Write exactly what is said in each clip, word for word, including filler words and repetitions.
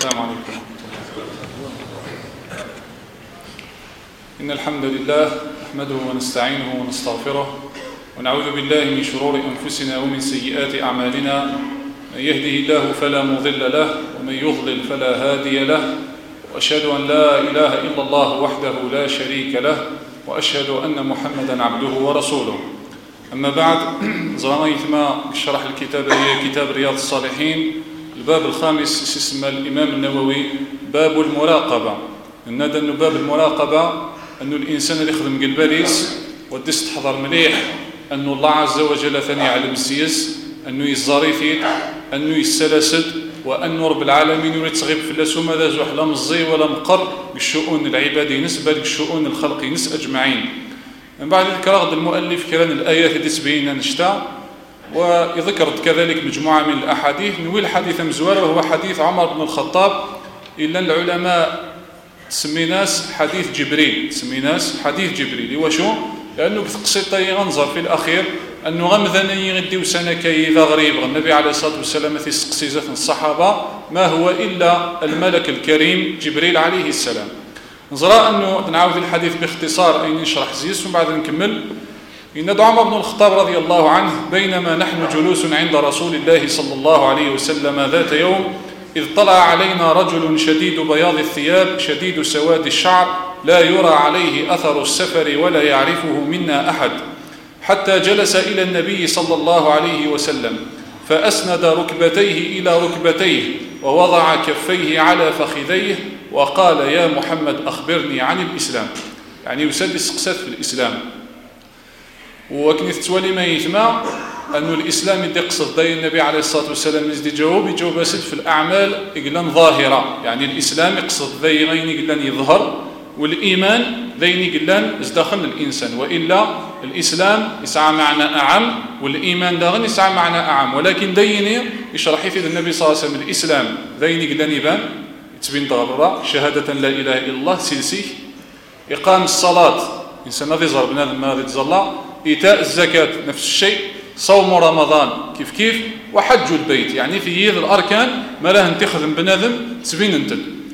السلام عليكم. إن الحمد لله نحمده ونستعينه ونستغفره ونعوذ بالله من شرور أنفسنا ومن سيئات أعمالنا. من يهده الله فلا مضل له ومن يضلل فلا هادي له، وأشهد أن لا إله إلا الله وحده لا شريك له، وأشهد أن محمدا عبده ورسوله. أما بعد، زرنا يتما شرح الكتاب هي كتاب رياض الصالحين، الباب الخامس اسمه الإمام النووي باب المراقبة. الندى أنه باب المراقبة أنه الإنسان اللي يخدم قلباليس ودس تحضر مليح أنه الله عز وجل ثاني يعلم السياس، أنه يزاريثيت، أنه يسلسد، وأنه رب العالمين يريد تغيب في اللاسو ماذا زوح لا مزي ولا مقر بالشؤون العبادي نسبة بالشؤون الخلقي نس أجمعين. من بعد ذلك رغد المؤلف كران الآيات التي تبين نشتا، وذكرت كذلك مجموعة من الأحاديث. نوي الحديث مزوار وهو حديث عمر بن الخطاب، إلا العلماء تسميناس حديث جبريل، تسميناس حديث جبريل. وشو؟ لأنه قصيت ينظر في الأخير أنه غمذني يغدي وسنة كي إذا غريب النبي عليه الصلاة والسلام في سقسيزة الصحابة ما هو إلا الملك الكريم جبريل عليه السلام. نزرى أنه نعاود الحديث باختصار أي نشرح زيس وبعد نكمل. إن عمر بن الخطاب رضي الله عنه بينما نحن جلوس عند رسول الله صلى الله عليه وسلم ذات يوم إذ طلع علينا رجل شديد بياض الثياب شديد سواد الشعر لا يرى عليه أثر السفر ولا يعرفه منا أحد، حتى جلس إلى النبي صلى الله عليه وسلم فأسند ركبتيه إلى ركبتيه ووضع كفيه على فخذيه وقال: يا محمد أخبرني عن الإسلام. يعني يسدس قصة في الإسلام. وكنت تولي ما يثمع أنه الإسلام يدي قصد داي النبي عليه الصلاة والسلام يزدي جواب يجاوب أسد في الأعمال يقلن ظاهرة. يعني الإسلام يقصد ذي غين يقلن يظهر، والإيمان ذين يقلن ازدخل الإنسان، وإلا الإسلام يسعى معنى أعم والإيمان داغن يسعى معنى أعم. ولكن ديني يشرح يفيد النبي صلى الله عليه وسلم الإسلام ذين يقلن يبان يتبين ضرورة شهادة لا إله إلا الله سلسي، إقام الصلاة إنسان هذا يظهر بنادم هذا يتظلع، إيتاء الزكاة نفس الشيء، صوم رمضان كيف كيف، وحج البيت. يعني في يد الأركان ما له انتخذ بنادم تبين انت.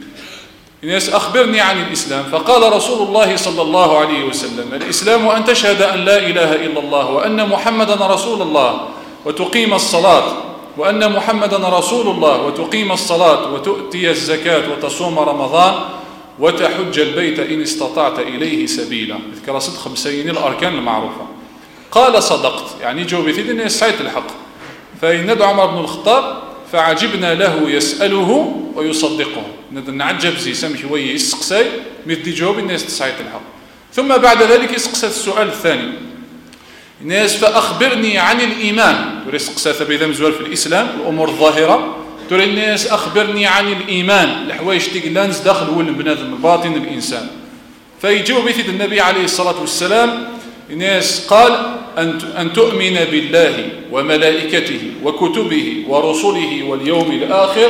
الناس أخبرني عن الإسلام. فقال رسول الله صلى الله عليه وسلم: الإسلام أن تشهد أن لا إله إلا الله وأن محمدا رسول الله وتقيم الصلاة وأن محمدا رسول الله وتقيم الصلاة وتؤتي الزكاة وتصوم رمضان وتحج البيت إن استطعت إليه سبيلا. ذكر صدق خمسين الأركان المعروفة. قال: صدقت. يعني جوبي في دين سعيد الحق. فإن ندعو عمر بن الخطاب فعجبنا له يسأله ويصدقه. نعجب زي سمح وي يسقسي مثل جواب الناس تسعيد الحق. ثم بعد ذلك يسقس السؤال الثاني الناس: فأخبرني عن الإيمان. ترى يسقس بإذا مزوال في الإسلام الأمور الظاهرة. ترى الناس أخبرني عن الإيمان الحوايج تقلانز داخل هو البنادم باطن الإنسان. فيجاوب في النبي عليه الصلاة والسلام الناس قال: أن تؤمن بالله وملائكته وكتبه ورسله واليوم الآخر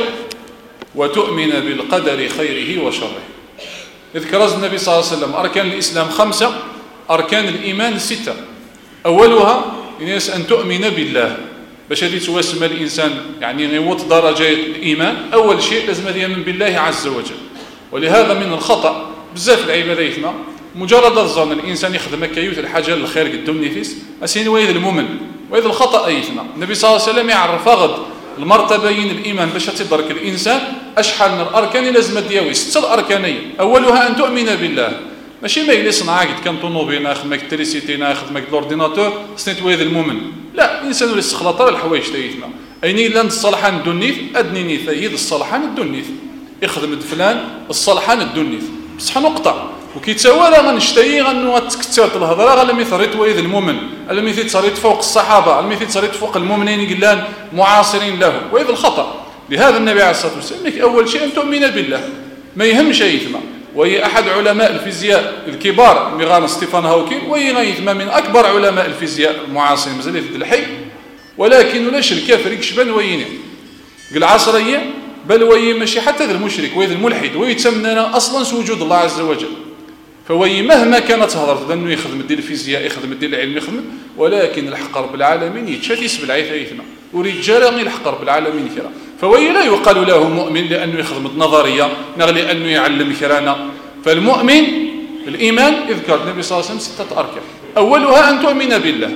وتؤمن بالقدر خيره وشره. اذكر النبي صلى الله عليه وسلم أركان الإسلام خمسة، أركان الإيمان ستة. أولها الناس أن تؤمن بالله. باش هذه تواسم الإنسان يعني يوط درجة الإيمان. أول شيء لازم يؤمن بالله عز وجل. ولهذا من الخطأ بزاف العبادة يثمى مجرد الظن الإنسان يخدم كيوت الحاجة للخير قدام نفيس أسين وإذا المؤمن وإذا الخطأ أيثمى. النبي صلى الله عليه وسلم يعرف غد المرتبين الإيمان باش تدرك الإنسان أشحال من الأركان لازم دياوي ستة الأركانية. أولها أن تؤمن بالله. ماشي ما يلي صنعاك كان طونوبيل ناخذ التريسيتي ناخذ ماك الأورديناتور سنيت وإذا المؤمن. لا، الإنسان اللي استخلطر الحوايج تايثمى أيني لان الصالحان الدنيث أدنيني ثيد الصالحان الدنيث يخدم فلان الصالحان الدنيث بصح نقطة وكي تسوى غنشتي غنو تكثر الهضره غا لمي ثريت ويد المؤمن لمي ثريت فوق الصحابه لمي ثريت فوق المؤمنين قلان معاصرين له ويد الخطا. لهذا النبي عليه الصلاه والسلام اول شيء ان تؤمن بالله ما يهمش يثمى. وهي احد علماء الفيزياء الكبار ميغان ستيفان هوكين وهي غيثمى من اكبر علماء الفيزياء المعاصرين مازال في الحي. ولكن ولاش الكافر يكشبان ويني العصريه بل وهي ماشي حتى المشرك ويد الملحد ويتسمى اصلا وجود الله عز وجل. فوي مهما كانت هضرت انه يخدم الدين الفيزياء يخدم الدين العلم يخدم، ولكن الحق رب العالمين يتشات يسبل عيث ايثنا ورجال غير الحق رب العالمين كرا فوي لا يقال له مؤمن لأنه يخدم النظرية نغ لأنه يعلم كرانا. فالمؤمن الإيمان إذكر النبي صلى الله عليه وسلم ستة أركان، أولها أن تؤمن بالله.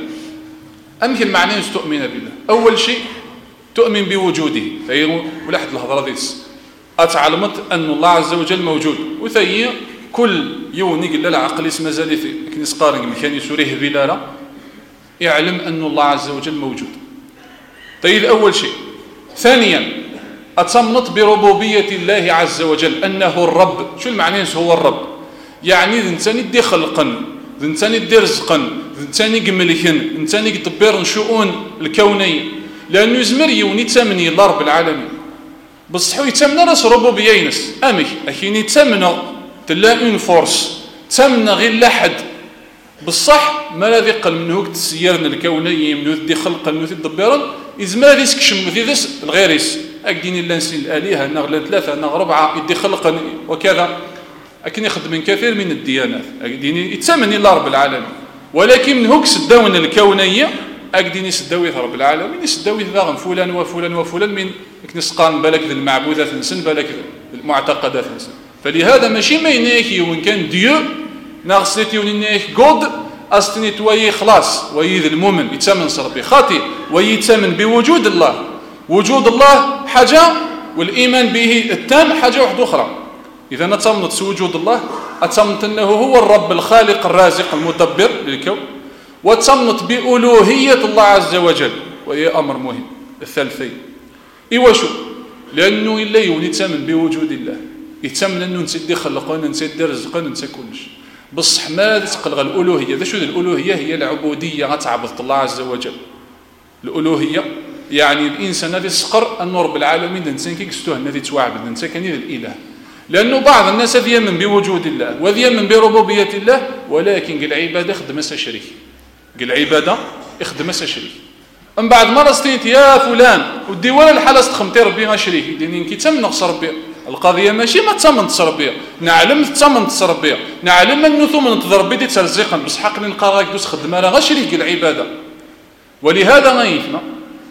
أمكن معنى تؤمن بالله، أول شيء تؤمن بوجوده، فهي ولاحد الهضرة ديس أتعلمت أن الله عز وجل موجود، وثي كل يوم يقول العقل اسمه زالي كنيس قارن مكان يسوريه بلالا يعلم أن الله عز وجل موجود. طيب أول شيء. ثانيا أتصمت بربوبية الله عز وجل أنه الرب. شو المعنى هو الرب؟ يعني ذنتاني دي خلقا، ذنتاني دي رزقا، ذنتاني قملكن، ذنتاني يدبر شؤون الكونية، لأنه يزمر يوني تمني الله رب العالمين بصحو يتمنى راس ربوبية ينس أمي أكين يتمنى تلا اون فورس تمنى غير لحد بالصح ما الذي قل منه تسيرنا الكونية منه دي خلقا منه تدبرا إزمر هذا يسكشم في ذس الغيريس أكديني لانسين الآلهة نغ ثلاثة نغ ربعة يدي خلقا وكذا أكن يخدم من كثير من الديانات أكديني يتمنى الله رب العالمين، ولكن من هوك سداون الكونية أكديني سداوي رب العالمين يسداوي ذاغن فلان وفلان وفلان من كنسقان بالك ذي المعبودات نسن بالك المعتقدات نسن. فلهذا ماشي ما يناكي وإن كان ديو ناغسلتي ونيناك غود أستني توي خلاص ويذ المؤمن يتمن صربي خاطئ ويتمن بوجود الله. وجود الله حاجة والإيمان به التام حاجة واحدة أخرى. إذا نتمنت وجود الله أتمنت أنه هو الرب الخالق الرازق المدبر للكون، وتمنت بألوهية الله عز وجل وهي أمر مهم. الثالثين إيوا شو؟ لأنه إلا يوني يتمن بوجود الله، يتمن أنه نسدي خلقنا نسدي رزقنا نسدي كلش. بصح ما تقلغ الألوهية. ذا شو الألوهية؟ هي العبودية غتعبد الله عز وجل. الألوهية يعني الإنسان الذي سقر أن رب العالمين الإنسان كي كستوه الذي توعبد الإنسان كان الإله، لأنه بعض الناس هذي يمن بوجود الله وذي يمن بربوبية الله، ولكن قل العبادة يخدم شريك، قل العبادة يخدم شريك. من بعد مرة استنيت يا فلان ودي ولا الحالة استخمتي ربي ما شريك دينين كي تم نقص ربي. القضية ماشي ما تمن تصربية، نعلم تمن تصربية، نعلم أنه ثم تضربي دي ترزقا بس حق لي نقرا دوس خدمة لا غشريك العبادة. ولهذا ما يفنا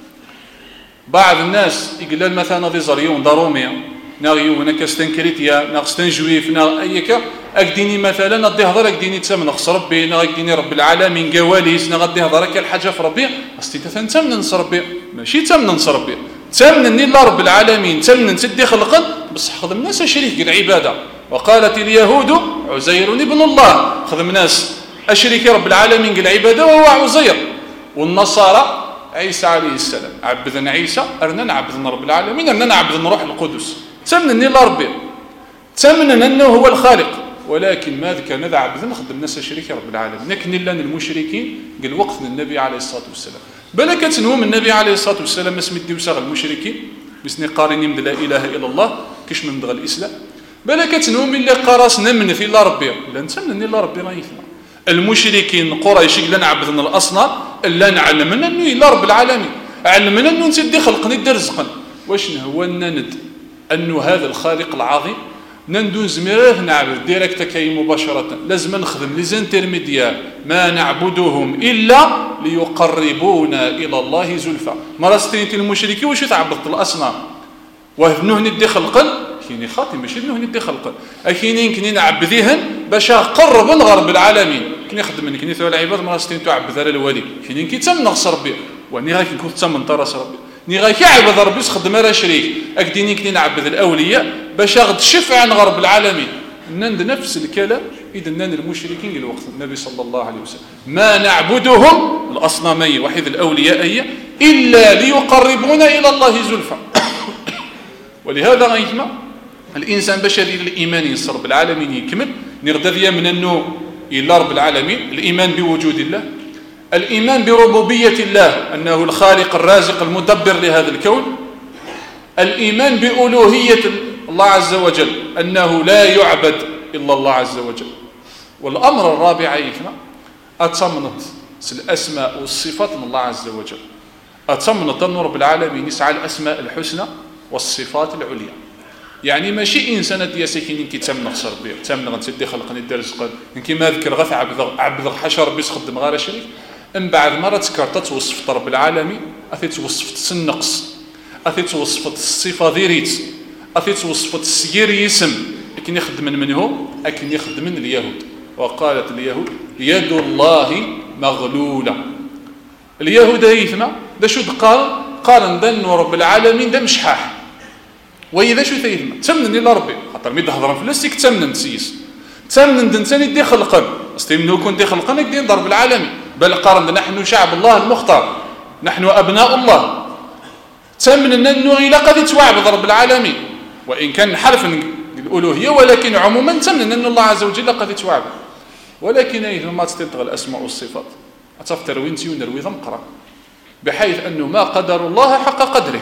بعض الناس يقول مثلا ذي زريون ضرومية ناغيو هناك استنكريتيا ناغستن جويف ناغ أيكا أكديني مثلا ندي هضر أكديني تسمى نقص ربي ناغ أكديني رب العالمين قواليس ناغ أدي هضر كالحاجة في ربي أستي تثن تمن نص ربي ماشي تمن نص ربي تمن الله رب العالمين تمن تدي خلقا بس خدم ناس شريك العبادة. وقالت اليهود عزير ابن الله، خدم ناس أشريك رب العالمين العبادة وهو عزير. والنصارى عيسى عليه السلام عبدنا عيسى أرنا نعبدنا رب العالمين أرنا نعبدنا روح القدس. تمن الله ربي تمن أنه هو الخالق، ولكن ماذا كان ذا عبدنا خدم ناس شريك رب العالمين. لكن إلا المشركين قال وقت النبي عليه الصلاة والسلام بلا كتنهم النبي عليه الصلاة والسلام ما سمي ديوساغ المشركين بسني قارنين من لا إله إلا الله كش من دغ الإسلام بلا كتنهم اللي قرصنا من في الله ربي لا نتمنى الله ربي ما يثنى. المشركين قريش لا نعبدنا الأصنام إلا نعلمنا أنه إلا رب العالمين، علمنا أنه نسدي خلقنا يدي رزقا. واش هو ند أنه هذا الخالق العظيم نندون زميره نعبد ديريكت كاي مباشرة، لازم نخدم لي زانترميديار ما نعبدهم إلا ليقربونا إلى الله زلفى. مرة ستينتي المشركين واش تعبد الأصنام وهنوه ندي خلقا كيني خاطي ماشي انه ندي خلقا اكينين كني نعبديهن باش نقرب الغرب العالمين كني خدم كني ثوال العباد مرة ستين تعبد على الوالي كينين كي تم نقص ربي وني غاك نكون تم نطرس ربي ني غاك يعبد ربي خدم راه شريك اكديني كني نعبد الاولياء باش غد شفع عن غرب العالمين. نند نفس الكلام اذا نند المشركين الوقت النبي صلى الله عليه وسلم ما نعبدهم الاصنامين وحيد الاولياء الا ليقربونا الى الله زلفى. ولهذا غيثما الانسان باش هذه الايمان ينصر بالعالمين يكمل نرضى من انه الى رب العالمين، الايمان بوجود الله، الايمان بربوبيه الله انه الخالق الرازق المدبر لهذا الكون، الايمان بالوهيه الله عز وجل انه لا يعبد الا الله عز وجل. والامر الرابع يثما اتمنت الاسماء والصفات من الله عز وجل، اتمنت ان رب العالمين يسعى الاسماء الحسنى والصفات العليا. يعني ماشي انسان ديال ساكنين كي تم نخسر بيه تم غنسدي خلقني دير رزق كيما ذكر غا عبد عبد حشر بيس خدم غير شريك من بعد مره تكرت توصف رب العالمين اثي توصف النقص أثي توصفت الصفة ديريت أثي توصفت السير يسم لكن يخدم من من هو لكن يخدم من اليهود. وقالت اليهود يد الله مغلولة. اليهود هيثما دا شو قال قال ندن رب العالمين دا مشحاح وإذا شو ثيثما تمنن إلى ربي خاطر ميد هضرا فلسك تمنن تسيس تمنن دنسان دي خلقا استيمنو كون دي خلقا دي ضرب العالمين بل قارن نحن شعب الله المختار نحن أبناء الله تمنن أنه إلى قد توعب ضرب العالمين وإن كان حرف الألوهية ولكن عموما تمنن أن الله عز وجل قد توعب ولكن أيضا ما تستطيع الأسماء والصفات أتفتر وينتي ونروي ذمقرا بحيث أنه ما قدر الله حق قدره.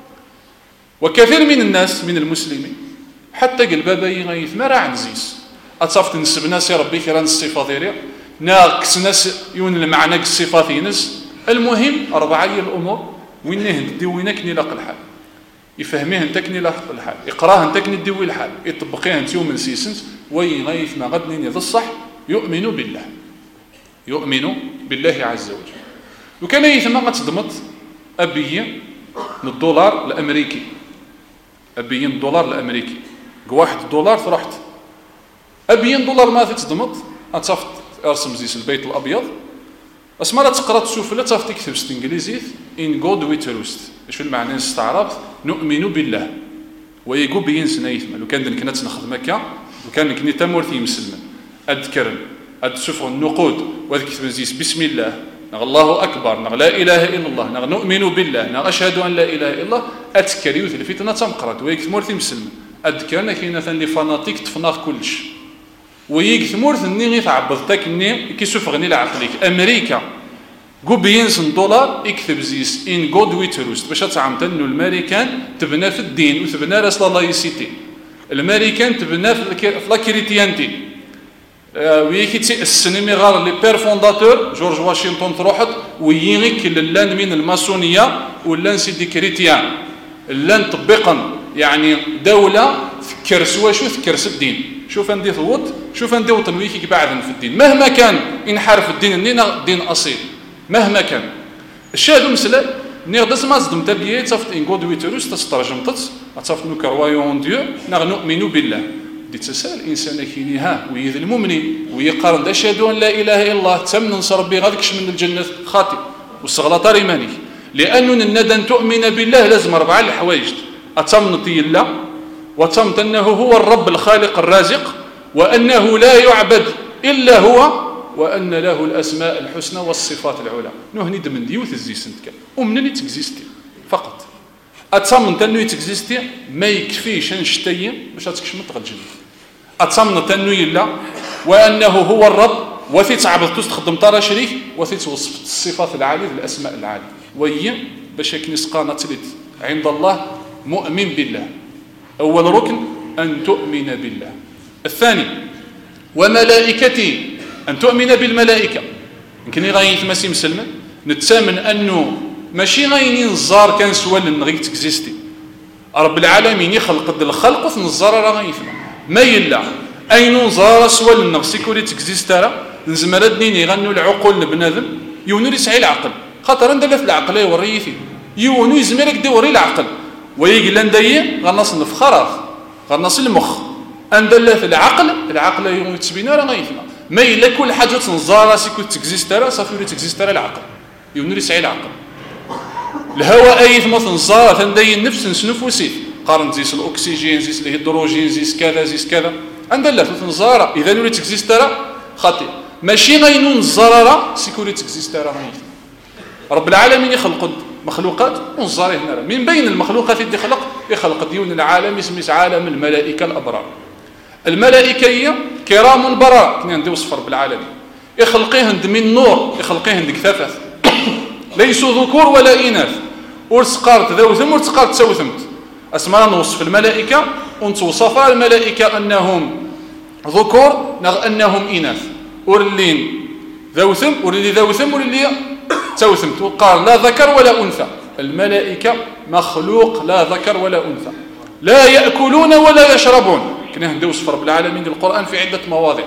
وكثير من الناس من المسلمين حتى قلبا باين غيث ما راه عنزيس أتصفت نسب ناس يا ربي كيران الصفة ديريا ناقص ناس يون المعنى الصفات ينس. المهم أربعة الأمور وين ندي وينك نلاق الحال يفهميه انتك نلاق الحال يقراه انتك نديوي الحال يطبقيه انت يوم سيسنس وين غيث ما غد نين الصح يؤمن بالله يؤمن بالله عز وجل. وكان يثما غتضمط أبي الدولار الأمريكي أبي الدولار الأمريكي واحد دولار فرحت أبي دولار ما تضمط أتصفت أرسم زيس البيت الأبيض أسمع تقرأ تشوف لا تفت تكتب بالإنجليزية in God we trust. إيش المعنى استعرضت نؤمن بالله ويقول بين سنايثما لو كان كنا نخدم مكة وكان كني تمورثي مسلم أذكر أتشوف النقود وذكر زيس بسم الله نغ الله أكبر نغ لا إله إلا الله نغ نؤمن بالله نغ أشهد أن لا إله إلا الله أذكر يوث الفتنة تمقرت ويكث مورثي مسلم أذكر كاينة اللي فاناتيك تفناغ كلش ويكث مورث الني تعبضتك الني كيسوف غني لعقلك أمريكا قو بينسن دولار يكتب زيس إن جود وي تروست باش تعمت أنه الأمريكان تبنى في الدين وتبنى رسل الله يسيتي الأمريكان تبنى في لاكريتيانتي ويكتي السينمي غار لي بير فونداتور جورج واشنطن تروحت ويغيك للان من الماسونيه ولان سيدي كريتيان لان طبقا يعني دوله فكر سوا شو فكر الدين شوف ندي ثوت شوف ندي وطن ويكيك بعد في الدين مهما كان ينحرف الدين نينا دين اصيل مهما كان الشاهد مسلا نيغدس ما صدم تبيي تصفت ان غود ويتروس تسترجمت تصفت نو كرويون ديو نؤمن بالله دي تسال الانسان كيني ها ويذ المؤمنين ويقارن اشهد ان لا اله الا الله تم ننصر ربي غادكش من الجنه خاطئ والصغلط ريماني لانه الندى تؤمن بالله لازم اربعه الحوايج اتمنطي الله وتمت انه هو الرب الخالق الرازق وانه لا يعبد الا هو وان له الاسماء الحسنى والصفات العلى نهني دمن ديوث الزيسنتك ومنني تكزيستي فقط اتمنت انه يتكزيستي ما يكفيش نشتي باش تكشم تغجل اتمنت انه يلا وانه هو الرب وثي تعبد تستخدم طرا شريك وثي توصف الصفات العاليه الاسماء العاليه وهي باش كنسقانه تلت عند الله مؤمن بالله. اول ركن ان تؤمن بالله. الثاني وملائكته ان تؤمن بالملائكه يمكن غاين تمسي مسلم نتامن انه ماشي غاين نزار كان سوال نغيك تكزيستي رب العالمين يخلق الخلق وتنزار راه غايفنا ما يلا اين نزار سوال نغ سيكوريتي تكزيسترا نزمر دنين يغنوا العقول لبنادم يونو يسعي العقل خاطر ندلف العقل يوريثي يونو يزمرك دوري العقل ويقول ندي غنص نفخراف غنص المخ اندلف العقل العقل يوم يتسبينا راه غايفنا ما يلا كل حاجه تنزار سيكوريتي تكزيسترا صافي تكزيسترا العقل يونو يسعي العقل الهواء اي ثم تنزار تندي النفس نسنف وسيت قارن زيس الاكسجين زيس الهيدروجين زيس كذا زيس كذا عندنا تنزار اذا نوري تكزيسترا خاطئ ماشي غينو نزارا سيكوريتي تكزيسترا رب العالمين يخلق مخلوقات ونزار هنا من بين المخلوقات اللي خلق يخلق ديون العالم اسمه عالم الملائكه الابرار. الملائكه هي كرام برار كنا نديو وصف رب العالمين يخلقيه من نور يخلقيه كثافات ليسوا ذكور ولا إناث ورسقارت ذوثم ورسقارت سوثمت أسماء نوصف الملائكة ونتوصف الملائكة أنهم ذكور نغ أنهم إناث ورلين ذوثم ورلي ذوثم ورلي توثمت وقال لا ذكر ولا أنثى. الملائكة مخلوق لا ذكر ولا أنثى لا يأكلون ولا يشربون كنا ندوس رب العالمين القرآن في عدة مواضع.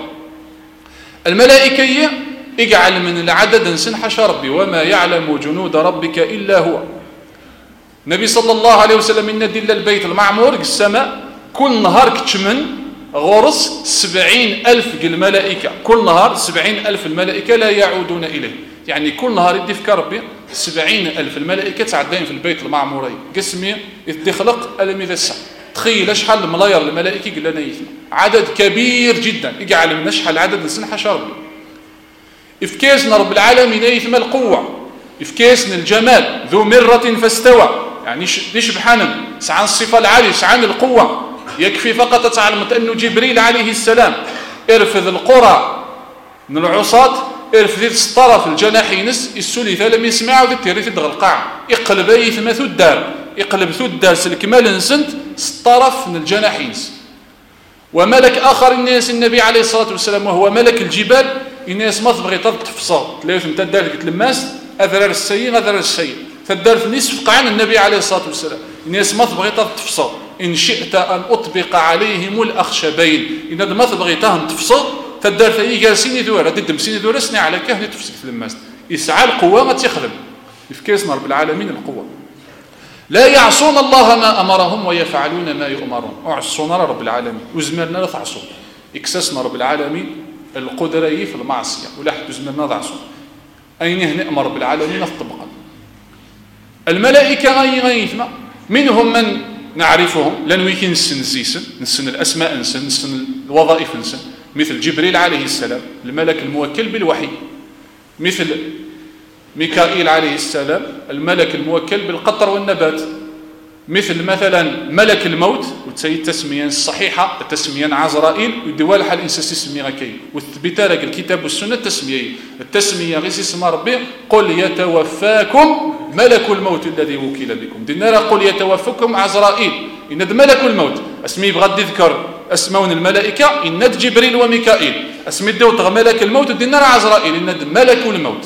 الملائكة اجعل من العدد نسن حش ربي وما يعلم جنود ربك إلا هو النبي صلى الله عليه وسلم إن دل البيت المعمور السماء كل نهار كتشمن غرس سبعين ألف الملائكة، كل نهار سبعين ألف الملائكة لا يعودون إليه، يعني كل نهار يدي في ربي سبعين ألف الملائكة تعدين في البيت المعموري قسمي يدي خلق ألم إذا الساعة. تخيل شحال الملاير الملائكة قلنا نيثم عدد كبير جدا يقع لنا شحال عدد نسن حشا ربي. إفكاسنا رب العالمين يثم القوة، إفكاسنا الجمال ذو مرة فاستوى، يعني ليش بحنم سعان الصفة العالية سعان القوة. يكفي فقط تعلم أن جبريل عليه السلام ارفض القرى من العصاة ارفض الطرف الجناحينس السلثة لم يسمعوا ذي التيريث دغ القاع يقلب يثم ثو الدار يقلب ثو الدار سلكمال نسنت الطرف من الجناحينس. وملك آخر الناس النبي عليه الصلاة والسلام وهو ملك الجبال الناس ما تبغي تفصل تلاقيه ثم تدار قلت للماس أذرار السيء أذرار السيء تدار في نصف قعان النبي عليه الصلاة والسلام الناس ما تبغي تفصل إن شئت أن أطبق عليهم الأخشبين إن ما تبغي تفصل تدار في جالسين ذورة تدم سين ذورة سنة على كهنة تفسك للماس يسعى القوة ما تخدم يفكيسنا رب العالمين القوة. لا يعصون الله ما أمرهم ويفعلون ما يؤمرون. أعصونا رب العالمين وزمرنا لا تعصون إكسسنا رب العالمين القدرة في المعصية ولا حد زمرنا ضعصون أين نأمر رب العالمين الطبقا. الملائكة غي غيثما منهم من نعرفهم لأنه يمكن نسن زيسن نسن الأسماء نسن نسن الوظائف نسن مثل جبريل عليه السلام الملك الموكل بالوحي، مثل ميكائيل عليه السلام الملك الموكل بالقطر والنبات، مثل مثلا ملك الموت وتسمي التسمية الصحيحة التسمية عزرائيل ودوال حال الإنسان تسمية غكي والثبت لك الكتاب والسنة التسمية التسمية غير اسم ربي قل يتوفاكم ملك الموت الذي وكل بكم دينا قل يتوفاكم عزرائيل إن ملك الموت اسمي بغد يذكر اسمون الملائكة إن جبريل وميكائيل اسمي الدوت ملك الموت دينا عزرائيل إن ملك الموت.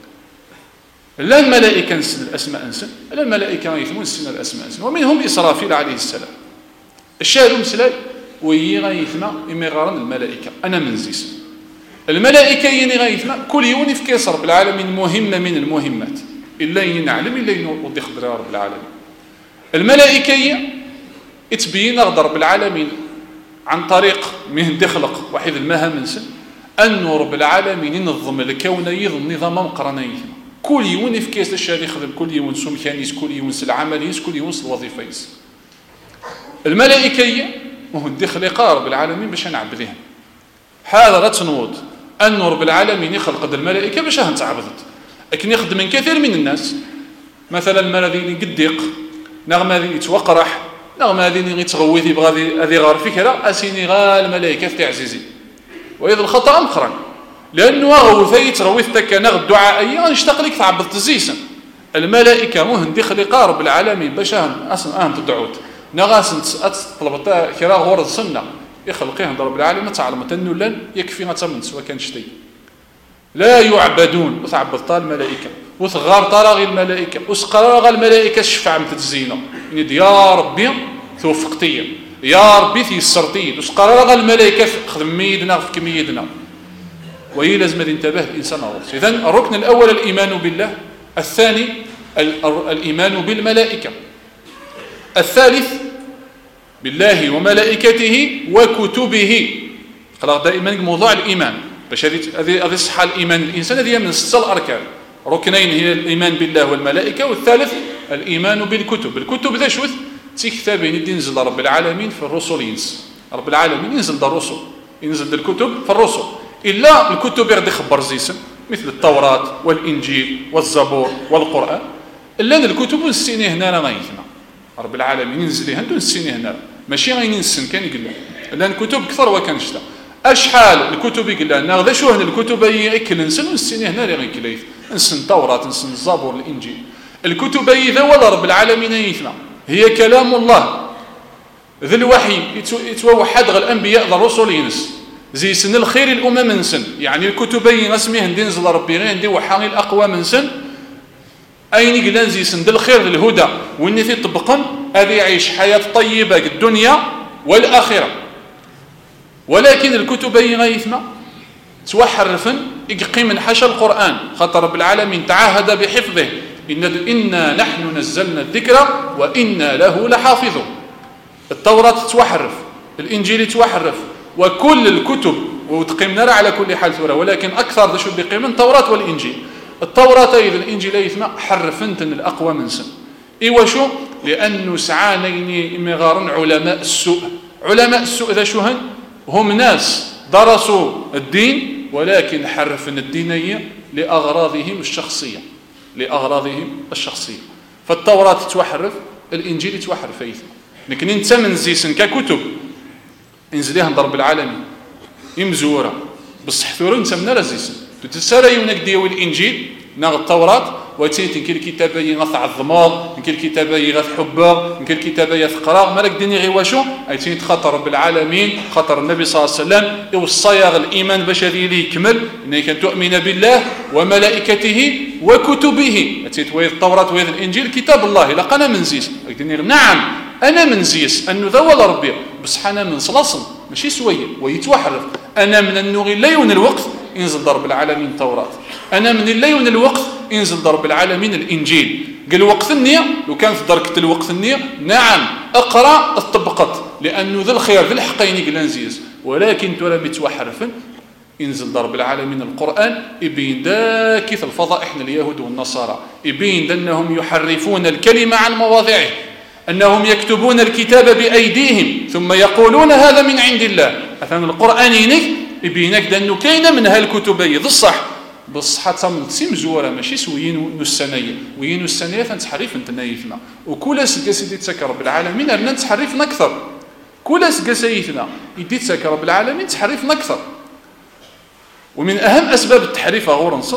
لا الملائكة نسن الأسماء نسن لا الملائكة يثمون نسن الأسماء نسن ومنهم إسرافيل عليه السلام. الشاهد مسلاي ويي غيثما إمي غارن الملائكة أنا منزيس الملائكة يني غيثما كل يوم في كيس رب العالمين مهمة من المهمات إلا ينعلم إلا ينوضي خبر رب العالمين. الملائكة اتبين غدر رب العالمين عن طريق مهن تخلق وحيد المهام نسن أن رب العالمين ينظم الكون يظن نظام مقرنين كل يوم في كيس الشارع يخدم كل يوم سو ميكانيس كل يوم العمليس كل يوم الوظيفيس. الملائكة وهم دخل رب العالمين باش نعبدهم هذا لا تنوض أن رب العالمين يخلق الملائكة باش نتعبدت لكن يخدم من كثير من الناس مثلا المرضين قديق نغم هذه يتوقرح نغم هذه يتغوث يبغى هذه غار فكرة أسيني غال الملائكة في عزيزي وإذا الخطأ مقرن لأنه غوثي تغوثتك نغ الدعائية نشتاق لك تعبد تزيسا. الملائكة مهن دي خلقاء رب العالمين باش أصلا أهم تدعوت نغاس طلبت كرا غورد سنة يخلقيهم رب العالمين تعلم أنه لن يكفي غتمن سواء كان شتي لا يعبدون وتعبد طال الملائكة وثغار طارغ الملائكة وسقراغ الملائكة الشفاعة متتزينة يعني يا ربي توفقتي يا ربي تيسرتي وسقراغ الملائكة خدم ميدنا في كميدنا وهي لازم ينتبه الإنسان أولا. إذن الركن الأول الإيمان بالله، الثاني الإيمان بالملائكة، الثالث بالله وملائكته وكتبه. قال دائما موضوع الإيمان باش هذه هذه صحة الإيمان الإنسان هذه من ستة الأركان. ركنين هي الإيمان بالله والملائكة والثالث الإيمان بالكتب. الكتب ذا شوث تي كتابين ينزل رب العالمين في الرسل ينزل رب العالمين ينزل دا الرسل ينزل الكتب في الرسل إلا الكتب يرد يخبر زيسن مثل التوراة والإنجيل والزبور والقرآن إلا الكتب السيني هنا لا غيثنا رب العالمين ينزل هندو السيني هنا ماشي غير ينسن كان يقول لأن الكتب كثر وكان شتا أشحال الكتب يقول لنا غدا شو هن الكتب يأكل نسن والسيني هنا اللي غيكليث نسن التوراة نسن الزبور الإنجيل الكتب إذا ولا رب العالمين يثنا هي كلام الله ذي الوحي يتوحد غير الأنبياء ذا الرسل ينس زي سن الخير الأمم من سن يعني الكتب ينسميه ندين زل ربي غير ندي وحاني الأقوى من سن أين قلنا زي سن الخير الهدى وإن في طبقا هذه يعيش حياة طيبة الدنيا والآخرة ولكن الكتب يغيثنا توحرفن يقي من حشى القرآن خاطر رب العالمين تعاهد بحفظه إن إنا نحن نزلنا الذكر وإنا له لحافظون. التوراة تتوحرف، الإنجيل يتوحرف، وكل الكتب وتقيمنا على كل حال ثورة، ولكن أكثر ذا شو بقيم التوراة والإنجيل. التوراة إذا الإنجيل يثمى حرفنت الأقوى من سن. إيوا شو؟ لأنه سعانيني مغارن علماء السوء. علماء السوء ذا شو هن؟ هم ناس درسوا الدين ولكن حرفن الدينية لأغراضهم الشخصية، لأغراضهم الشخصية. فالتوراة تتوحرف، الإنجيل يتوحرف يثمى. لكن انت من زيسن ككتب انزليها ضرب العالمين يمزورة بصح ثورة انت من رزيسن تتسارى يونك ديو الإنجيل ناغ التوراة وتين تنكي الكتابة يغث الضمار، نكي الكتابة يغث حبار، نكي الكتابة يثقراغ مالك ديني غي واشو ايتين تخاطر رب العالمين، خاطر النبي صلى الله عليه وسلم يوصيغ الإيمان باش هذه اللي يكمل انك تؤمن بالله وملائكته وكتبه. ايتين تويذ التوراة ويذ الإنجيل كتاب الله لقنا من زيس. نعم أنا من زيس أنه ذا ولا ربي بصح أنا من صلاصم ماشي سوية ويتوحرف. أنا من النوغي لا يون الوقت ينزل ضرب العالمين التوراة، أنا من لا يون الوقت ينزل ضرب العالمين الإنجيل. قال وقت النية لو كان في دركة الوقت النية نعم أقرأ الطبقات لأنه ذا الخير ذا الحقين قال نزيز، ولكن ترى متوحرفا ينزل ضرب العالمين القرآن يبين دا كيف الفضائح اليهود والنصارى، يبين أنهم يحرفون الكلمة عن مواضعه، أنهم يكتبون الكتاب بأيديهم ثم يقولون هذا من عند الله. مثلا القرآن ينك يبينك أنه كاين من هالكتبية ذا الصح بصح تم تسيم زورة ماشي سوين السنية وين السنية تنتحريف انت نايثنا وكل سيدي تسكر رب العالمين أرنا نتحريفنا أكثر. كل سيدنا يدي تسكر رب العالمين تحريفنا أكثر. ومن أهم أسباب التحريف غورنصل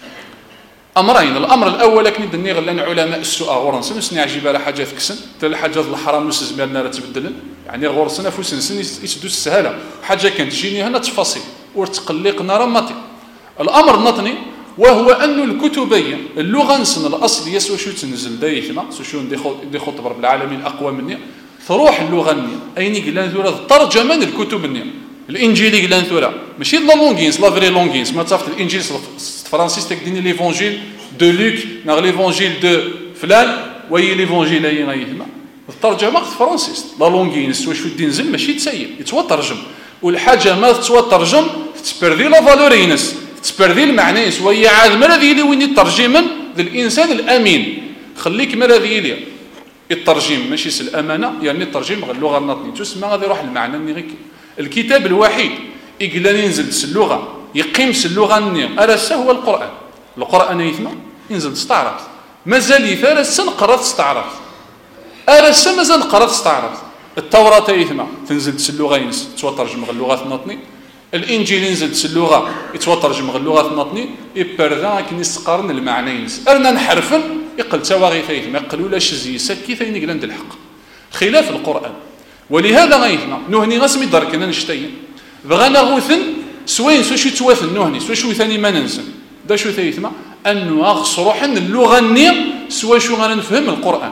أمرين. الأمر الأول لكن ندني غلان علماء السوء غورنصل نسني عجيب على حاجة كسن تل حاجة الحرام نسز مالنا تبدلن يعني غورنصنا فوسن سن يسدو السهلة حاجة كانت تجيني هنا تفاصيل ورتقلقنا رماتي. الأمر النطني وهو أن الكتبية اللغة نسن الأصل يسوى شو تنزل دايثنا شو ندي خطب رب العالمين أقوى مني تروح اللغة النية أيني قلان ثورة ترجمة الكتب النية. الإنجيل قلان ثورة ماشي لا لونغينس لا فري لونغينس ما تعرف الإنجيل فرانسيس تكديني ليفونجيل دو لوك ناغ ليفونجيل دو فلان وهي ليفونجيل أي غايثما الترجمة فرانسيس لا لونغينس واش ودي نزل ماشي تسير يتوترجم والحاجة ما تتوترجم تسبردي لا فالورينس تسبردي المعنى وهي عاد مرضي لي وين الترجمة للإنسان الأمين خليك مرضي لي الترجيم ماشي سل الأمانة يعني الترجيم غير اللغة النطنية تسمى غادي يروح المعنى اللي الكتاب الوحيد يقدر ينزل سل اللغة يقيم سل اللغة النية أرسه هو القرآن. القرآن يثمى ينزل استعرض مازال يثارس قرأت استعرض أرسه مازال قرأت استعرض. التوراة يثمى تنزل سل اللغة ينس تترجم غير اللغة النطنية. الإنجيل ينزل سل اللغة يتوترجم غير اللغة النطنية يبردا كي نسقرن المعنيين أرنا نحرفن يقل تواغي ثيث ما يقلوا لا شزي سكي ثين يقلن الحق خلاف القرآن. ولهذا غيثنا نهني غسمي دركنا نشتين بغانا غوثن سوين سو شو توثن نهني سو شو ثاني ما ننسن دا شو ثيثما أنه أغص روحن اللغة النية سوا شو غانا نفهم القرآن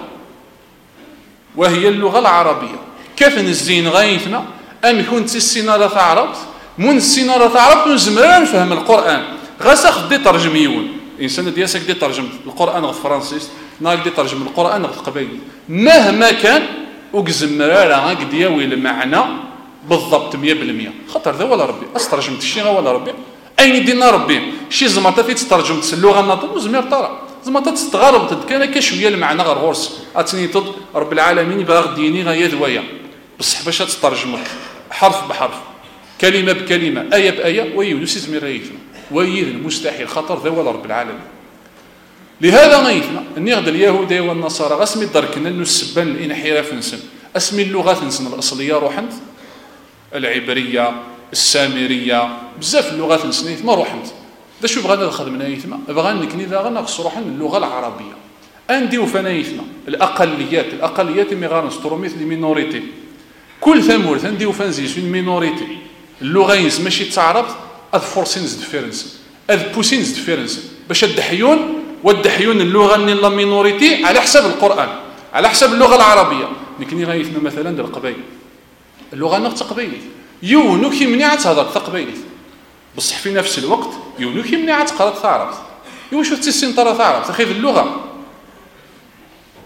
وهي اللغة العربية. كيف الزين غيثنا أم يكون السينارة تعرف من السينارة تعرف نزمر نفهم القرآن غسخ دي ترجميون الإنسان دياسك دي ترجم القرآن غير فرنسيس ناك دي ترجم القرآن غير قبيلي مهما كان وكزمرارة غاك دياوي المعنى بالضبط مية بالمية خاطر ذا ولا ربي استرجمت الشيء ولا ربي أين دينا ربي شي زمرتا في تترجمت اللغة الناطق وزمير طرا زمرتا تستغرب كان كشوية المعنى غير غورس أتني تض رب العالمين باغ ديني غيا ذويا بصح باش تترجم حرف بحرف كلمة بكلمة آية بآية ويونس يزمير ريثنا ويذ المستحيل خطر ذا ولا رب العالمين. لهذا غيثنا أني غدا اليهود والنصارى غاسمي دركنا أنه السبان الانحراف نسن أسمي اللغات نسن الأصلية روحنت العبرية السامرية بزاف اللغات نسن ما روحنت دا شو بغانا خدمنا يثما بغانا نكني ذا غنقص روحنا اللغة العربية عندي وفانا يثما الأقليات الأقليات مي غنسطرو مثل مينوريتي كل ثمورث عندي وفانزيس في المينوريتي اللغة ينس ماشي تعرف أذ فورسينز ديفيرنس أذ بوسينز ديفيرنس باش الدحيون والدحيون اللغة اللي لا مينوريتي على حساب القرآن على حساب اللغة العربية لكن غايثنا مثلا ديال القبائل اللغة نغ تقبيلي يونو كي منيعة تهضر تقبيلي بصح في نفس الوقت يونو كي منيعة تقرا تعرف يوا شو تسين ترى تعرف تخيف اللغة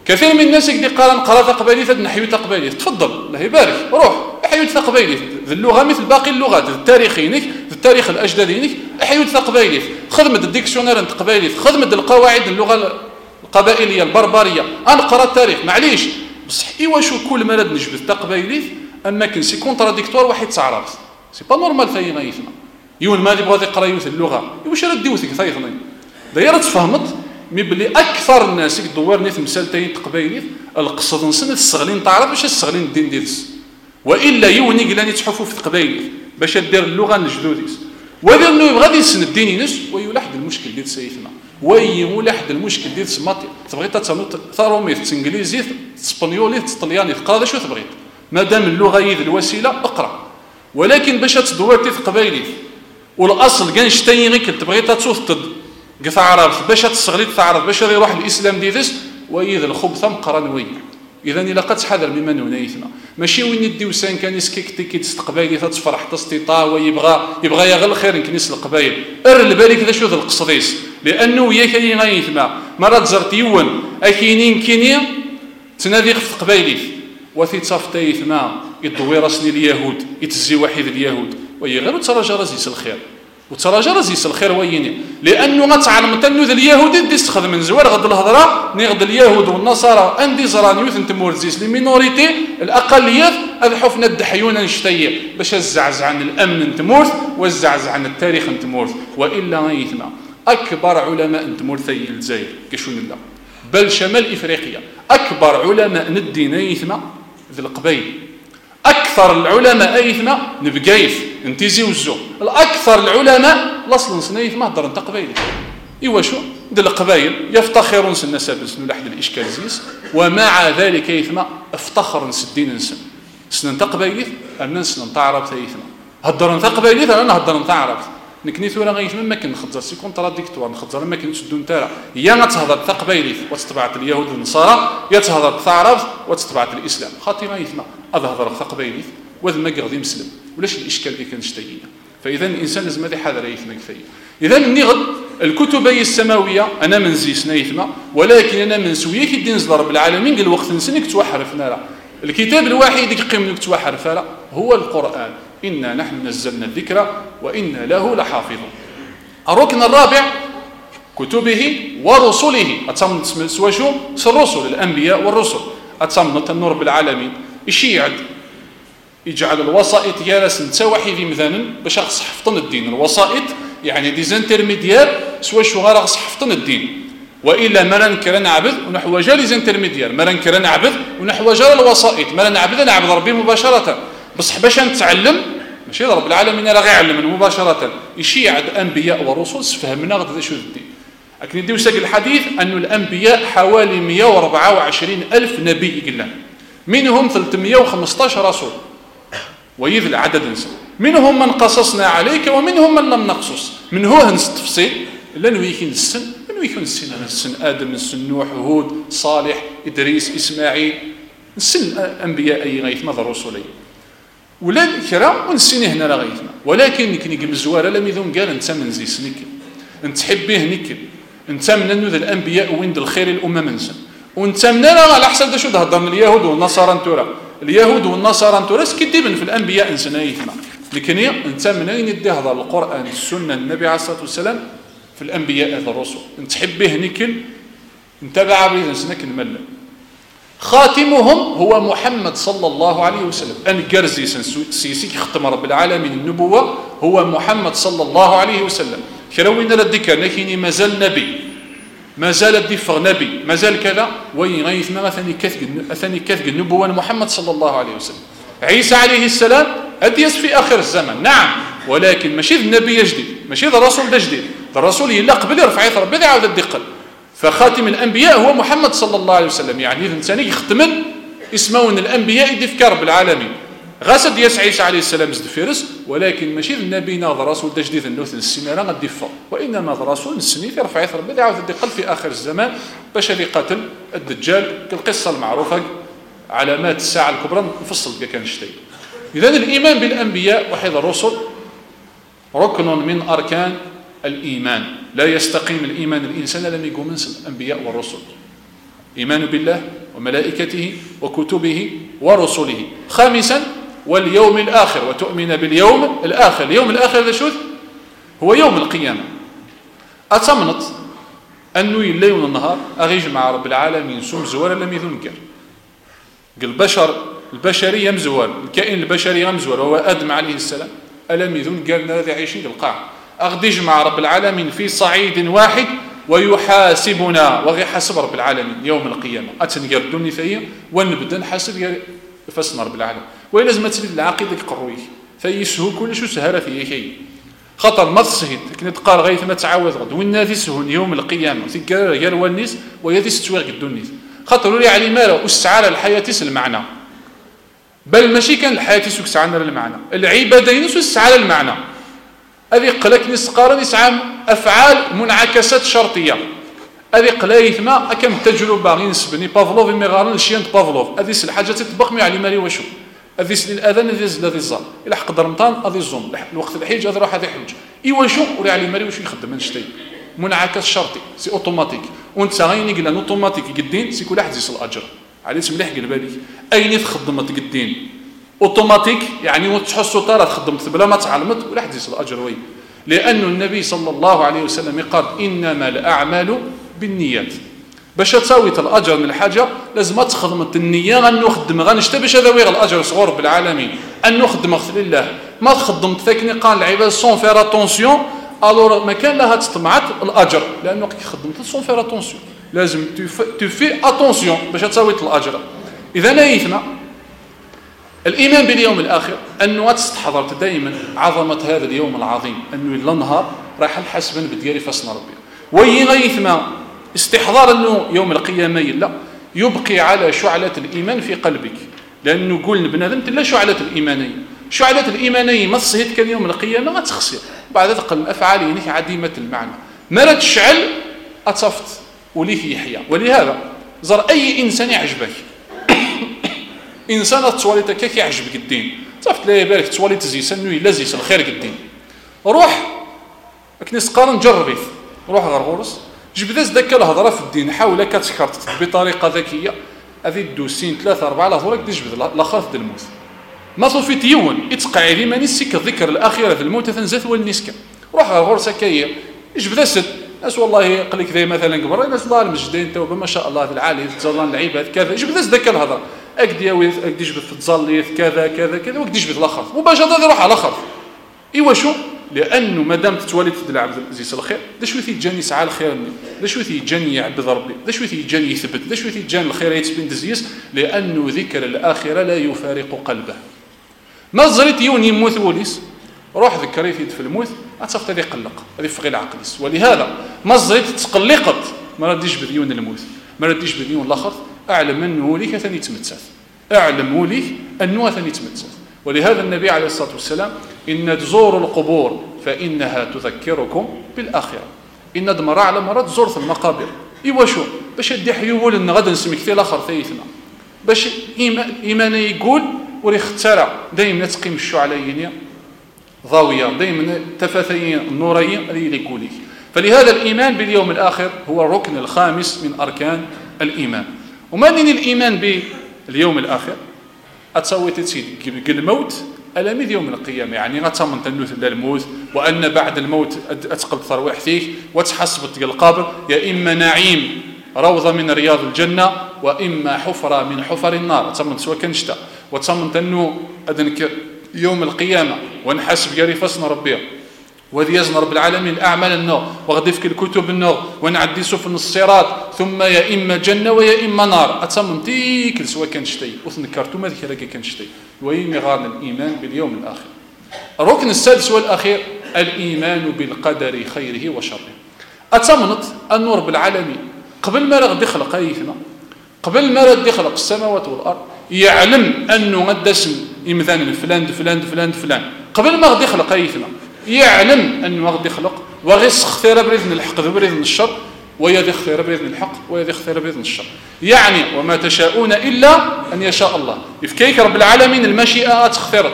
كثير من الناس يقدر قال نقرا تقبايليت نحيو تقبايليت، تفضل الله يبارك روح احيو تقبايليت، اللغه مثل باقي اللغات، التاريخينك التاريخ الاجدادينك احيو تقبايليت، خدمه الديكسيونير تقبايليت، خدمه القواعد اللغه القبائليه البربريه، انقرا التاريخ معليش بصح ايوا شو كل مرض نجبد تقبايليت اما كان سي كونتراديكتوار واحد تعرف سي با نورمال ثاني غايثنا يون ما يبغى يقرا يوث اللغه واش راه ديوثك ثايثني دايره تفهمت مي بلي اكثر الناس يدورني تمثال تاين تقبايليت القصد نسن الصغلين تعرف باش الصغلين الدين ديالس والا يوني قلاني تحفوا في تقبايليت باش دير اللغه الجدوديس وهذا انه غادي يسن الدين ينس ويولحد المشكل ديال سيثنا ويولحد المشكل ديال سماطي تبغي تتنوط ثاروميت انجليزي اسبانيولي طلياني تقرا شو تبغي مادام اللغه هي الوسيله اقرا ولكن باش تدور تقبايليت والاصل كان شتي غير تبغي تتوث تعرف باش تصغلي تعرف باش يروح الاسلام ديالس ويذ الخبث مقرنوي اذا الا قد حذر مما نونيثنا ماشي وين يديو سان كان يسكيكتي كيتستقبايلي تتفرح تستطاع ويبغى يبغى يغل خير كنيس القبايل ار البالي كذا شوف القصديس لانه يا كاين غايثما مرات زرت يون اكينين كينيا تنادي في قبايلي وثي تصافتيثما يضوي راسني اليهود يتزي واحد اليهود ويغير تراجع رزيس الخير وتراجع رزيس الخير ويني لانه غتعلم تنو ذا اليهود دي تستخدم من زوار غد الهضره نغد اليهود والنصارى اندي زرانيوث انت مورزيس لي مينوريتي الاقليات هذا حفنا الدحيون نشتيه باش الزعزع عن الامن انت مورث والزعزع عن التاريخ انت مورث والا غيثنا اكبر علماء انت مورثي الجزائر كشون الله بل شمال افريقيا اكبر علماء الدين ايثما ذي القبائل اكثر العلماء ايثما نبقايث انتيزي وزو الاكثر العلماء لاصل سنايث ما هضر انت قبايل ايوا شو ديال القبايل يفتخرون سن سابل سن لحد الاشكال زيس ومع ذلك يثما افتخر نسدين نسن سن انت قبايل الناس نتا عرب ثيثما هضر انت قبايل انا هضر انت عرب نكني ثورا غيثما ما كنخزر سي كونتراديكتوار نخزر ما كنسدو نتا يا غتهضر انت قبايل وتتبعت اليهود والنصارى يا تهضر انت عرب وتتبعت الاسلام خاطي غيثما اظهر انت قبايل وذ ما غادي مسلم ولاش الاشكال اللي كنشتينا فاذا الانسان لازم هذا حذر يثما كثير اذا نغد الكتب السماويه انا من زيسنا يثما ولكن انا من سويه كي نزل رب العالمين قال وقت نسنك توحرفنا لا الكتاب الوحيد اللي كيقيم لك توحرف لا هو القران انا نحن نزلنا الذكر وانا له لحافظون الركن الرابع كتبه ورسله اتم سوا شو الرسل الانبياء والرسل اتم النور بالعالمين يشيعد يجعل الوسائط جالس نتا واحد مثلا باش خص حفظن الدين الوسائط يعني دي زانترميديير سوا شو غير خص حفظن الدين والا ما نكر نعبد ونحو جال زانترميديير ما نكر نعبد ونحو جال الوسائط ما نعبد نعبد ربي مباشره بصح باش نتعلم ماشي رب العالمين راه غيعلمنا مباشره يشيع الانبياء والرسل فهمنا غدا شو الدين لكن نديو ساق الحديث انه الانبياء حوالي مئة وأربعة وعشرين ألف نبي قلنا منهم ثلاثمئة وخمسة عشر رسول ويذ العدد نسى منهم من قصصنا عليك ومنهم من لم نقصص من هو هنس التفصيل لانه يكون السن لانه يكون السن السن ادم السن نوح هود صالح ادريس اسماعيل السن انبياء اي غيث ماذا رسولي ولا كرا ونسيني هنا لا غيثنا ولكن كني مزواره لم يذون قال انت من زي سنك انت تحبيه نيك انت من انه الانبياء وين الخير الامم انسان وانت من على حسب شو تهضر اليهود والنصارى انتورا اليهود والنصارى انتورا كيديبن في الانبياء انسانيتنا لكن انت من اين يدي هذا القران السنه النبي عليه الصلاه والسلام في الانبياء هذا الرسل انت تحبيه نيكل نتابع بين انسانك المل خاتمهم هو محمد صلى الله عليه وسلم ان جرزي سيسي ختم رب العالمين النبوه هو محمد صلى الله عليه وسلم كروينا للذكر لكن ما زال نبي ما زال الدفغ نبي ما زال كذا وين غيث ما ثاني كثب ثاني كثب النبوه محمد صلى الله عليه وسلم عيسى عليه السلام اديس في اخر الزمن نعم ولكن ماشي النبي جديد ماشي الرسول ده جديد الرسول يلا قبل يرفع يثرب بدا يعاود الدقل فخاتم الانبياء هو محمد صلى الله عليه وسلم يعني الانسان يختمن اسمون الانبياء يدي في رب العالمين غاسد ياس عيسى عليه السلام زد فيرس ولكن ماشي النبي ناظر رسول ده جديد النوث السنه غادي يفا وانما الرسول السني يرفع يثرب بدا يعاود الدقل في اخر الزمان باش اللي قتل الدجال كالقصه المعروفه علامات الساعه الكبرى نفصل كان شتي اذا الايمان بالانبياء وحيد الرسل ركن من اركان الايمان لا يستقيم الايمان الانسان لم يقوم من الانبياء والرسل إيمان بالله وملائكته وكتبه ورسله. خامسا واليوم الآخر، وتؤمن باليوم الآخر. اليوم الآخر هذا شو هو؟ يوم القيامة. أتمنط أنه الليل والنهار أغيج مع رب العالمين سوم زوال لم يذن كر البشر البشري يمزوال، الكائن البشري يمزوال وهو آدم عليه السلام ألم يذن قال هذا عايشين القاع أغديج مع رب العالمين في صعيد واحد ويحاسبنا وغيحاسب رب العالمين يوم القيامة. أتنقر الدنيا فهي ونبدأ نحاسب فسنا رب العالمين. ولازم تسلي العقيدة قرويه فيسهو كل شو سهرة فيه كي خطر ما تصهد كنت تقال غيث ما تعاوذ غد والنادي سهون يوم القيامة تقال غير والنيس ويدي ستوير الدنيا خطر لي على ماله استعار الحياة المعنى بل ماشي كان الحياة سكسعنا المعنى العبادين سكسعنا المعنى هذه قلك نسقارا يسعى أفعال منعكسات شرطية هذه قلايث ما أكم تجربة غير نسبني بافلوف ميغارن الشيان بافلوف هذه الحاجة تطبق مع على وشو هذه الأذان الذي الذي الزال إلى حق درمطان هذه الزوم الوقت الحيج هذا راح هذا حوج إيوا شو وري على مالي وشو يخدم من شتي منعكس شرطي سي اوتوماتيك وانت غير يقول اوتوماتيك قدين سي كل واحد يصل الاجر عليه مليح قال بالك اين تخدمت قدين اوتوماتيك يعني وتحسوا طاره خدمت بلا ما تعلمت ولا حد يصل الاجر وين لأن النبي صلى الله عليه وسلم قال إنما الأعمال بالنيات باش تساوي الأجر من الحاجة لازم تخدم النية أن نخدم غنشتا باش هذا ويغ الأجر صغور بالعالمين أن نخدم اغفر لله ما خدمت ثاني قال العباد سون فير اتونسيون الور ما كان لها تطمعت الأجر لأنه كي خدمت سون فير اتونسيون لازم تو في اتونسيون باش تساوي الأجر. إذا نايثنا الإيمان باليوم الآخر أنه تستحضر دائما عظمة هذا اليوم العظيم أنه إلا نهار راح الحسبا بديالي فاسنا ربي وي غيثما استحضار أنه يوم القيامة لا يبقي على شعلة الإيمان في قلبك لأنه قول بنادم لا شعلة الإيمانية شعلة الإيمانية ما تصهد كان يوم القيامة ما تخسر بعد ذلك الأفعال يعني عديمة المعنى ما لا تشعل أتصفت وليه يحيى. ولهذا زر أي إنسان يعجبك إنسان تسواليتك كيف يعجبك الدين صافت لا يبارك تسواليت زي سنوي لازيس الخير الدين روح كنيس قارن جربيث روح غرغورس جبد ذاك الهضره في الدين حاول كتكرت بطريقه ذكيه هذه دوسين ثلاثه اربعه لهضره تجبد الاخر في الموت ما صوفيت يون يتقع لي ماني سيك الذكر الاخيره في الموت تنزث والنسكه روح غرغورس هكايا جبد سد ناس والله قال لك ذي مثلا قبر ناس الله المجدين توبه ما شاء الله في العالي تزلان العباد كذا جبد ذاك الهضره اكدي ويث اكدي جبد في تزليث كذا كذا كذا وكدي جبد الاخر مباشره يروح على الاخر ايوا شو لانه ما دام تتولي تدلع زي الخير دا شويه يجاني سعى الخير دا شويه يجاني يعبد ربي دا شويه يجاني يثبت دا شويه يجاني الخير يتبين دزيس لانه ذكر الاخره لا يفارق قلبه ما زريت يون يموت وليس روح ذكريت في الموت اتصفت هذه قلق هذه فغي العقليس. ولهذا ما زريت تقلقت ما رديش بديون الموت ما رديش بديون الاخر اعلم انه ليك ثاني تمتثل اعلم ليك انه ثاني تمتثل. ولهذا النبي عليه الصلاه والسلام ان تزوروا القبور فانها تذكركم بالاخره ان دمر على مرات زرت المقابر ايوا شو باش يدي حيول ان غدا نسمي كثير الاخر ثيثنا باش ايمان يقول وري اخترع دائما تقيم الشعليين ضاويه دائما تفاثين النوريه هذه اللي يقول لك. فلهذا الايمان باليوم الاخر هو الركن الخامس من اركان الايمان. وما دين الايمان باليوم الاخر اتصوت تسيد الموت ألم يوم القيامة يعني غتمن تنوث الموت وأن بعد الموت أتقلب ترويح فيه وتحسبت القبر يا إما نعيم روضة من رياض الجنة وإما حفرة من حفر النار تمن سوا كنشتا وتمن تنو أذنك يوم القيامة ونحسب قري فصنا ربيع وذي يزن رب العالمين أعمال النار وغدي في الكتب النار ونعدي سفن الصراط ثم يا إما جنة ويا إما نار أتمم تيكل سوا كنشتي وثنكرتو ما ذكر لك كنشتي ويمي غار الإيمان باليوم الآخر. الركن السادس والأخير الإيمان بالقدر خيره وشره. أتمنت أن رب العالمين قبل ما غدي يخلق أيثنا قبل ما غدي يخلق السماوات والأرض يعلم أنه غد اسم مثلا فلان فلان فلان فلان قبل ما غدي يخلق أيثنا يعلم أنه غادي يخلق وغيسختار بإذن الحق بإذن الشر ويدي اختار بإذن الحق ويدي اختار بإذن الشر يعني وما تشاءون إلا أن يشاء الله يفكيك رب العالمين المشيئة تختارت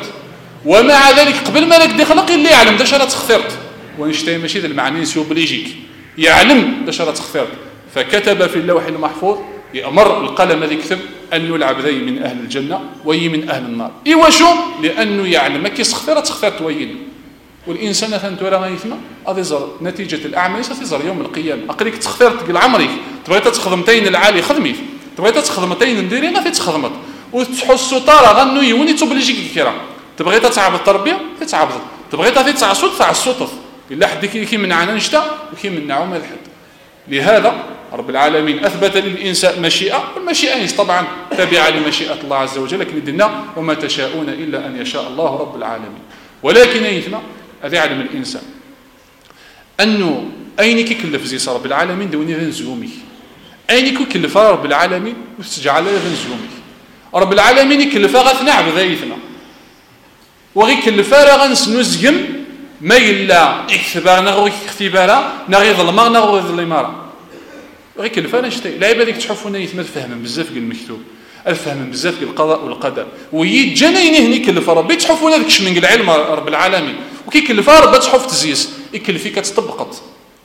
ومع ذلك قبل ما لك يخلق اللي يعلم داش راه تختارت ونشتي ماشي ذا المعني سيو بليجيك يعلم داش راه تختارت فكتب في اللوح المحفوظ يأمر القلم الذي يكتب أن يلعب ذي من أهل الجنة وي من أهل النار. إيوا شو؟ لأنه يعلم ما كيسخفر تسخفر توين، والإنسان مثلا تورا غيثما غادي يزر نتيجة الأعمال ستزر يوم القيامة. أقريك تسخفر تقول عمرك تبغي تخدمتين العالي خدميت، تبغي تخدمتين نديري ما تخدمت، وتحسوا طارا غنو يوني تبلجيك كيرا، تبغي تتعب التربية تتعب، تبغي تعصوت تعصوت، إلا حد كي منعنا نشتا وكي منعو ما الحد. لهذا رب العالمين أثبت للإنسان مشيئة، والمشيئة طبعا تابعة لمشيئة الله عز وجل، لكن دنا وما تشاءون إلا أن يشاء الله رب العالمين. ولكن أيثما هذا يعلم الإنسان أنه أين كيكلف زيس رب العالمين دوني غنزومي، أين كيكلف رب العالمين وتجعل غنزومي. رب العالمين يكلف غثنا عبذايثنا وغي كلفا غنسنو زقم ما إلا اكتبار نغوي اختبارا نغي ظلما نغوي ظلمارا غي كلفا نشتي العباد ديك تحفونا يتما تفهم بزاف المكتوب، الفهم بزاف القضاء والقدر، ويجانا هني كلف ربي تحفونا داكشي من العلم رب العالمين، وكي كلفا ربي تحف تزيس يكلفيك تطبقت.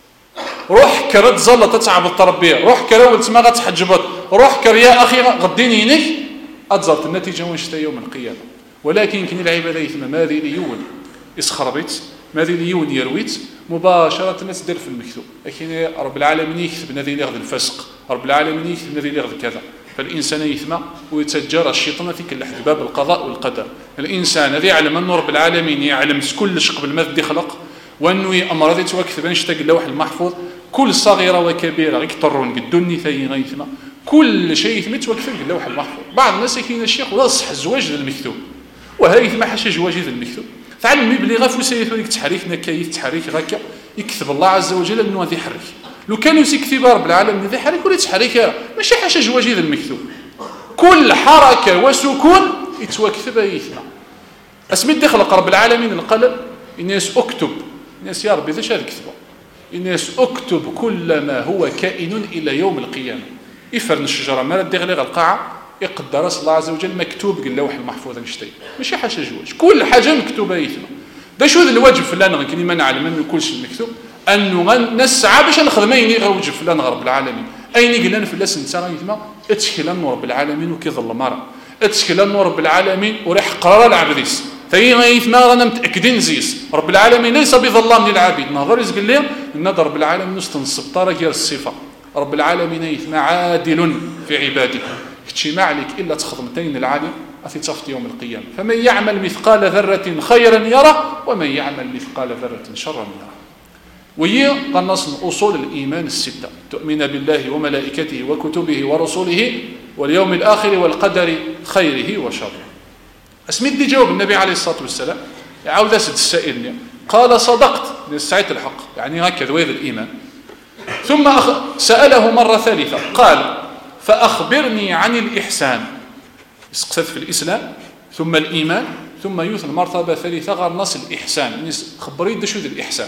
روح كرد زله تتعب التربيه، روح كراولت ما غتحجبط، روح كر يا اخي غديني هناك اتزرت النتيجه ونشتا يوم القيامه. ولكن كاين العباد يتما ماذا ليون يسخربيت، ماذا ليون يرويت مباشره تدير في المكتوب. لكن رب العالمين يكتب نذي لغد الفسق، رب العالمين يكتب نذي لغد كذا، فالانسان يثمى ويتجرى الشيطان في كل حد باب القضاء والقدر. الانسان الذي يعلم ان رب العالمين يعلم كل شق قبل ما بدي خلق، وانه امر ذي توكتب نشتاق اللوح المحفوظ كل صغيره وكبيره يكثرون قدوني ثاني غيثما كل شيء ثمت توكتب اللوح المحفوظ. بعض الناس كاين الشيخ ولا صح الزواج المكتوب وهاي ما حاشا جواجي المكتوب، تعلم بلي غا فوسيت وليك تحريك كيف تحريك غاكا يكتب الله عز وجل انه غادي يحرك. لو كان يكتب رب العالمين غادي يحرك ولا تحريك ماشي حاشا جواجي المكتوب، كل حركه وسكون يتوكتب يثنى. اسمي دي خلق رب العالمين القلم، الناس اكتب، الناس يا ربي ايش هذا كتبه، الناس اكتب كل ما هو كائن الى يوم القيامه. يفرن الشجره ما دير لي القاعه يقدر الله عز وجل مكتوب باللوح المحفوظ نشتي، ماشي حاشا جواج، كل حاجه مكتوبه يثما. دا شو الواجب فلان كاين ما نعلم انه كل شيء مكتوب، انه نسعى باش نخدم ايني غوجب فلان رب العالمين، ايني قلنا فلاس نتا يثما اتشكل انه رب العالمين وكيظل مره، اتشكل انه رب العالمين وريح قرار العبديس ثي يثما رانا متاكدين زيس رب العالمين ليس بظلام للعبيد. نهضر يزق لي ان رب العالمين نستنصب طارق غير الصفه، رب العالمين يثما عادل في عباده، كتشي ما عليك الا تخدمتين العالي في تفت يوم القيامه. فمن يعمل مثقال ذره خيرا يره ومن يعمل مثقال ذره شرا يره. وهي قنص من اصول الايمان السته، تؤمن بالله وملائكته وكتبه ورسله واليوم الاخر والقدر خيره وشره. اسميت دي جاوب النبي عليه الصلاه والسلام يعاود اسد السائل قال صدقت لسعيت الحق، يعني هكذا وهذا الايمان. ثم أخ... ساله مره ثالثه قال فأخبرني عن الإحسان، اسقست في الإسلام ثم الإيمان ثم يوث المرتبة ثالثة غير نص الإحسان. الناس خبرين دا شو ذا الإحسان،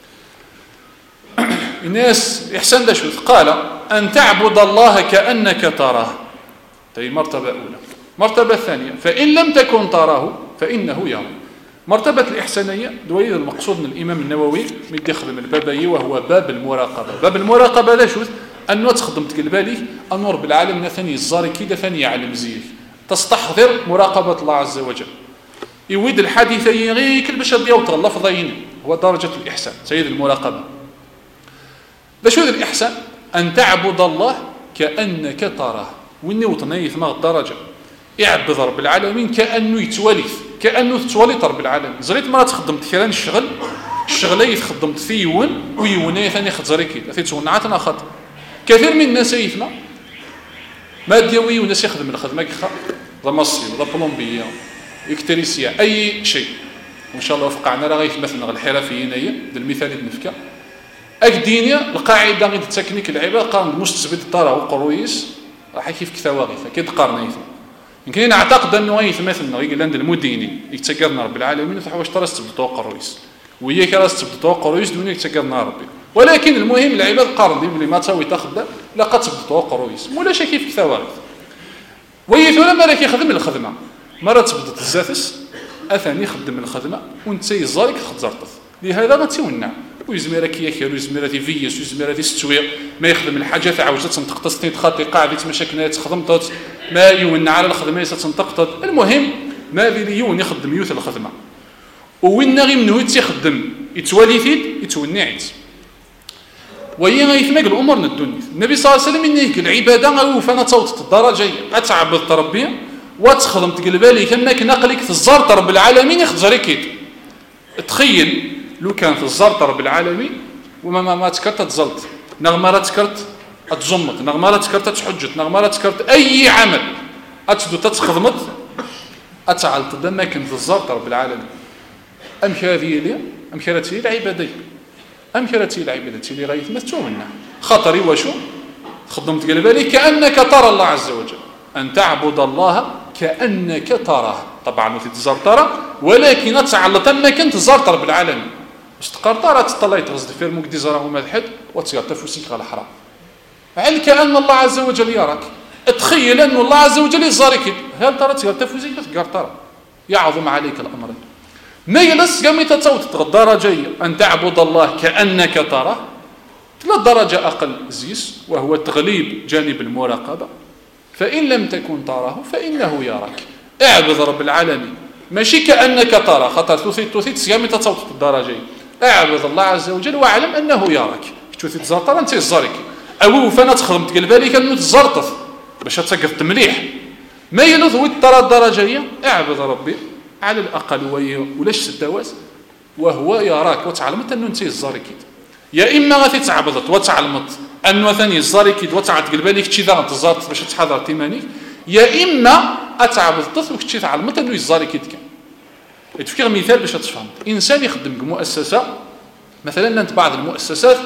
الناس الإحسان دا شو قال أن تعبد الله كأنك تراه، هذه مرتبة أولى. مرتبة ثانية فإن لم تكن تراه فإنه يرى. مرتبة الإحسانية دويد المقصود من الإمام النووي من يخدم البابي وهو باب المراقبة. باب المراقبة دا شو أنه تخدم تقلبالي أن رب العالمين ثاني الزاري كده ثاني يعلم زيك، تستحضر مراقبة الله عز وجل. يويد الحديث غير كل باش ديال تغلف ضاين هو درجة الإحسان سيد المراقبة. لا شو الإحسان أن تعبد الله كأنك تراه، وإني وطني ثم الدرجة يعبد رب العالمين كأنه يتولث، كأنه تتولث رب العالمين. زريت مرات خدمت كيران الشغل الشغلية خدمت فيون ويوني ثاني خزري كده ثيتونعات أنا خد كثير من الناس يثما ما ديوي وناس يخدم الخدمه كخا ذا مصري ذا بلومبيه الكتريسيا اي شيء، وان شاء الله وفقعنا راه مثلا الحرفيين هي ذا المثال النفكه اكدينيا القاعده غير التكنيك العباد قارن مستثبت طاره وقرويس راح كيف كثواغي فكيد قارن يثما. يمكن نعتقد انه غيث مثلا غير عند المديني يتسكرنا رب العالمين فحواش ترى استبدوا قرويس وهي كرا استبدوا قرويس دون يتسكرنا ربي. ولكن المهم العباد قارن بلي ما تسوي تاخذ لا قد تبدوا قرويس ولا شي كيف كثواغي ويثولا ما راك يخدم الخدمه مره تبدت الزافس اثاني يخدم الخدمه وانت يزارك خزرطف. لهذا غتونع ويزميرا كياكل ويزميرا دي فيس ويزميرا دي ستوير ما يخدم الحاجه تاع عاوزه تنطق تستين تخاطي قاعده مشاكل تخدمت ما يون على الخدمه تنطقط. المهم ما بيلي يون يخدم يوث الخدمه وين غير منو يتخدم يتوالي فيد يتونعت وهي غيثمك الامور الدنيا. النبي صلى الله عليه وسلم انك العباده غير فانا توت الدرجه اتعبد ربي وتخدم تقلب بالك انك نقلك في الزرط رب العالمين يخزرك. تخيل لو كان في الزرط رب العالمين وما ما, ما تكرت تزلط نغمره تكرت اتزمت نغمره تكرت تحجت نغمره تكرت اي عمل اتدو تتخدمت اتعلت دمك في الزرط رب العالمين. ام هذه لي ام كرتي العباده ام كرتي العباده اللي غيثمتو منا خطري وشو خدمت قلب بالك كانك ترى الله عز وجل ان تعبد الله كانك تراه. طبعا في تزار ترى ولكن تعلط انك انت زرت رب العالمين استقرطاره تطلعي تغزد في المقدي زراه مدحد وتصير تفوسيك على الحرام على كأن الله عز وجل يراك. تخيل أن الله عز وجل يزارك هل ترى تصير تفوسيك تقرطاره يعظم عليك الأمر ما يلس قامي تتصوت الدرجة أن تعبد الله كأنك تراه ثلاث درجة أقل زيس وهو تغليب جانب المراقبة. فإن لم تكن تراه فإنه يراك. اعبد رب العالمين ماشي كأنك ترى خطر توثيت توثيت سيامي تتصوت الدرجة. اعبد الله عز وجل واعلم أنه يراك. توثيت زرطة أنت يزارك أو فانا تخدم تقلب بالك أنه تزرطث باش تسقط مليح ما يلوث ترى الدرجة اعبد ربي على الأقل ولاش سدواز وهو يراك وتعلمت أنه أنت يزاركيد. يا إما غادي تعبدت وتعلمت أنه ثاني يزاركيد وتعلمت تقلب بالك تشي ذا تزارت باش تحضر تيمانيك يا إما أتعبدت وكتشي تعلمت أنه يزاركيد كان. يتفكر مثال باش تفهم إنسان يخدم بمؤسسة مثلا أنت بعض المؤسسات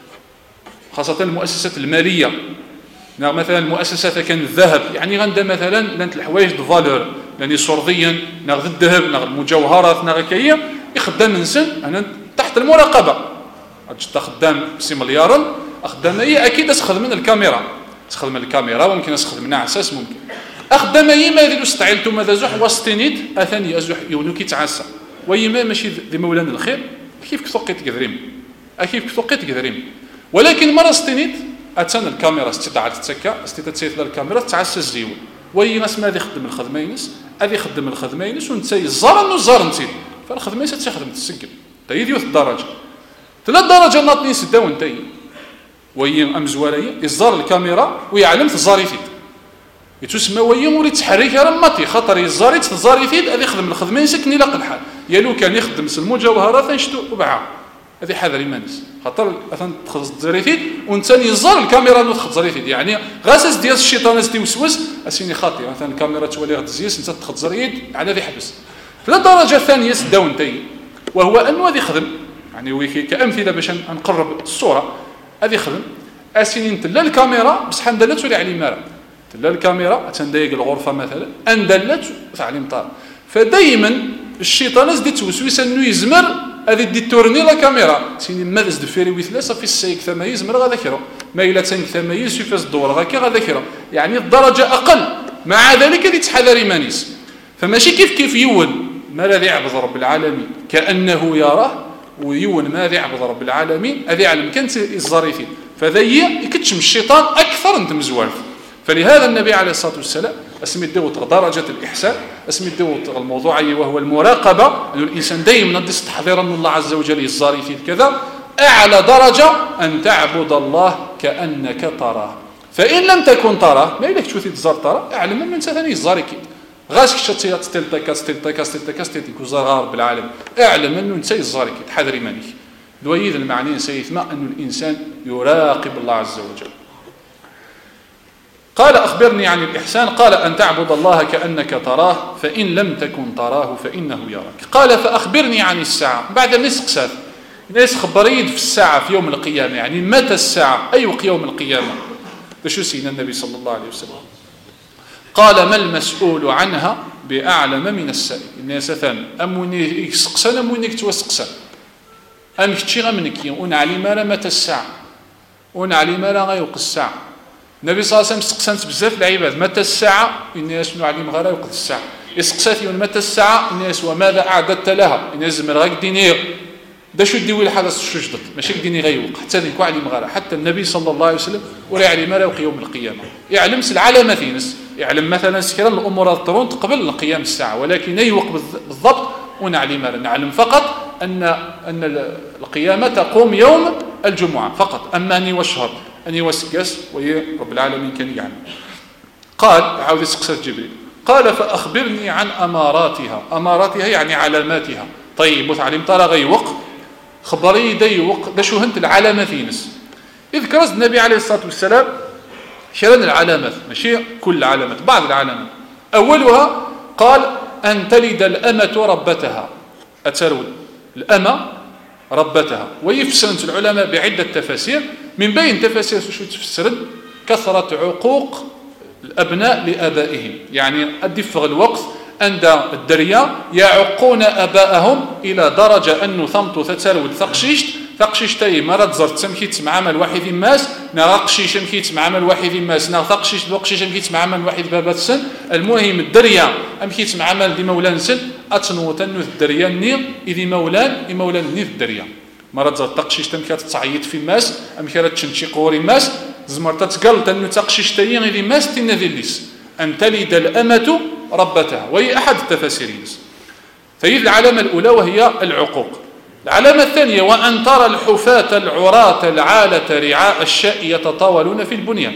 خاصة المؤسسات المالية مثلا المؤسسات كان الذهب يعني غندا مثلا لانت الحوايج دو فالور يعني صرديا ناخذ الذهب ناخذ المجوهرات ناخذ كيا يخدم انسان انا تحت المراقبه انت خدام بسي مليار خدام هي اكيد تخدم من الكاميرا تخدم الكاميرا وممكن تخدم نعساس ممكن اخدم هي ما يديروا استعيلتو ماذا زح وسطينيت اثاني ازح يونو كيتعسى ويما ماشي ذي مولانا الخير كيف كثقيت كذريم كيف كثقيت كذريم ولكن مرة ستينيت أتسنى الكاميرا استدعى تتسكى استدعى الكاميرا تعسى الزيون وي ناس ما يخدم الخدمينس هذه يخدم الخدمينس ونتي الزار انه الزار نتي فالخدمينس تخدم تسجل تايديو الدرجه ثلاث درجه ناطني سداو نتي وي ام زواليه الزار الكاميرا ويعلم الزاريفيد يتسمى وي مولي تحريك رماتي خاطر الزاري تزاريفيد هذه يخدم الخدمينس كني لاق الحال يالو كان يخدم المجوهرات يشتو وبعا هذه حذر يمانس خاطر اثن تخلص الزريفيد وانسان يزار الكاميرا نو تخلص الزريفيد يعني غاسس ديال الشيطان اس توسوس اسيني خاطي مثلا الكاميرا تولي غد تزيس انت تخلص الزريد على ذي حبس. في الدرجه الثانيه سداو نتي وهو انه هذا يخدم يعني ويكي كامثله باش نقرب الصوره هذا يخدم اسيني نتلا الكاميرا بصح ندلت ولا على مارا تلا الكاميرا تندايق الغرفه مثلا اندلت تعليم طار فدائما الشيطان زدي توسوس انه يزمر هذه دي تورني لا كاميرا سيني ماذا دفيري ويثلاثه في السيك ثمايز مر غا ذكره ما الى تنك ثمايز في فاس الدور غا كي غا ذكره يعني الدرجه اقل مع ذلك اللي تحذر مانيس فماشي كيف كيف يون ما الذي يعبد رب العالمين كانه يراه ويون ما الذي يعبد رب العالمين هذه علم كانت الظريفين فذي يكتشم الشيطان اكثر انت مزوالف. فلهذا النبي عليه الصلاه والسلام اسمي الدوت درجه الاحسان اسمي الدوت الموضوعي وهو المراقبه انه الانسان دائما ندس تحذيرا من الله عز وجل الزاري في كذا اعلى درجه ان تعبد الله كانك تراه. فان لم تكن تراه ما يلك تشوفي تزار ترى اعلم ان انت ثاني الزاري كي غاش كشتي ستيلتاكا ستيلتاكا ستيلتاكا ستيلتيك وزار بالعالم اعلم انه انت الزاري كي تحذري مانيك دويد المعني سيثما انه الانسان يراقب الله عز وجل. قال أخبرني عن الإحسان قال أن تعبد الله كأنك تراه فإن لم تكن تراه فإنه يراك. قال فأخبرني عن الساعة بعد نسق ساعة ناس خبريد في الساعة في يوم القيامة يعني متى الساعة أي يوم القيامة شو سينا النبي صلى الله عليه وسلم قال ما المسؤول عنها بأعلم من السائل الناس ثان أموني يسقسن أموني كتوسقسن أم كتشي غمنك ونعلم متى الساعة ونعلم لا غيوق الساعة. النبي صلى الله عليه وسلم سقسنت بزاف العباد متى الساعة الناس نعلم غير يوقت الساعة يسقسات متى الساعة الناس وماذا أعددت لها الناس مرغك دينير دا شو ديوي الحدث الشجدت ماشي ديني غيوق حتى ذيك واحد مغارة حتى النبي صلى الله عليه وسلم ولا يعلم ما لا يوم القيامة يعلم العلامة ثينس يعلم مثلا سكرا الأمور الطرون قبل قيام الساعة ولكن يوق بالضبط ونعلم نعلم فقط أن أن القيامة تقوم يوم الجمعة فقط أما أني وشهر أني وسكس وهي رب العالمين كان يعلم. قال عاود يسقسى جبريل قال فأخبرني عن أماراتها أماراتها يعني علاماتها. طيب وتعلم ترى غيوق خبري ديوق دا شو هنت العلامات ينس إذ كرز النبي عليه الصلاة والسلام شرن العلامات ماشي كل العلامات بعض العلامات. أولها قال أن تلد الأمة ربتها أترول الأمة ربتها ويفسرن العلماء بعدة تفاسير من بين تفاسير شو تفسرن كثرة عقوق الأبناء لآبائهم يعني أدفغ الوقت عند الدريا يعقون أباءهم إلى درجة أنه ثمتو تترود ثقشيشت ثقشيش تاي مرض زرت سمكيت مع عمل واحد ماس نغقشيش مكيت مع عمل واحد ماس نغقشيش دوقشيش مكيت مع عمل واحد بابات سن. المهم الدريا مكيت مع عمل دي مولان سن أتنو تنو الدريا النير إذي مولان إمولان النير الدريا مرض زرت تقشيش تمكات تصعيد في ماس أمكارت تشنشي قوري ماس زمرت تقل تنو تقشيش تاي إذي ماس تنذلس أن تلد الأمة ربتها وهي أحد التفاسير. فهي العلامة الأولى وهي العقوق. العلامة الثانية وأن ترى الحفاة العراة العالة رعاء الشاء يتطاولون في البنيان.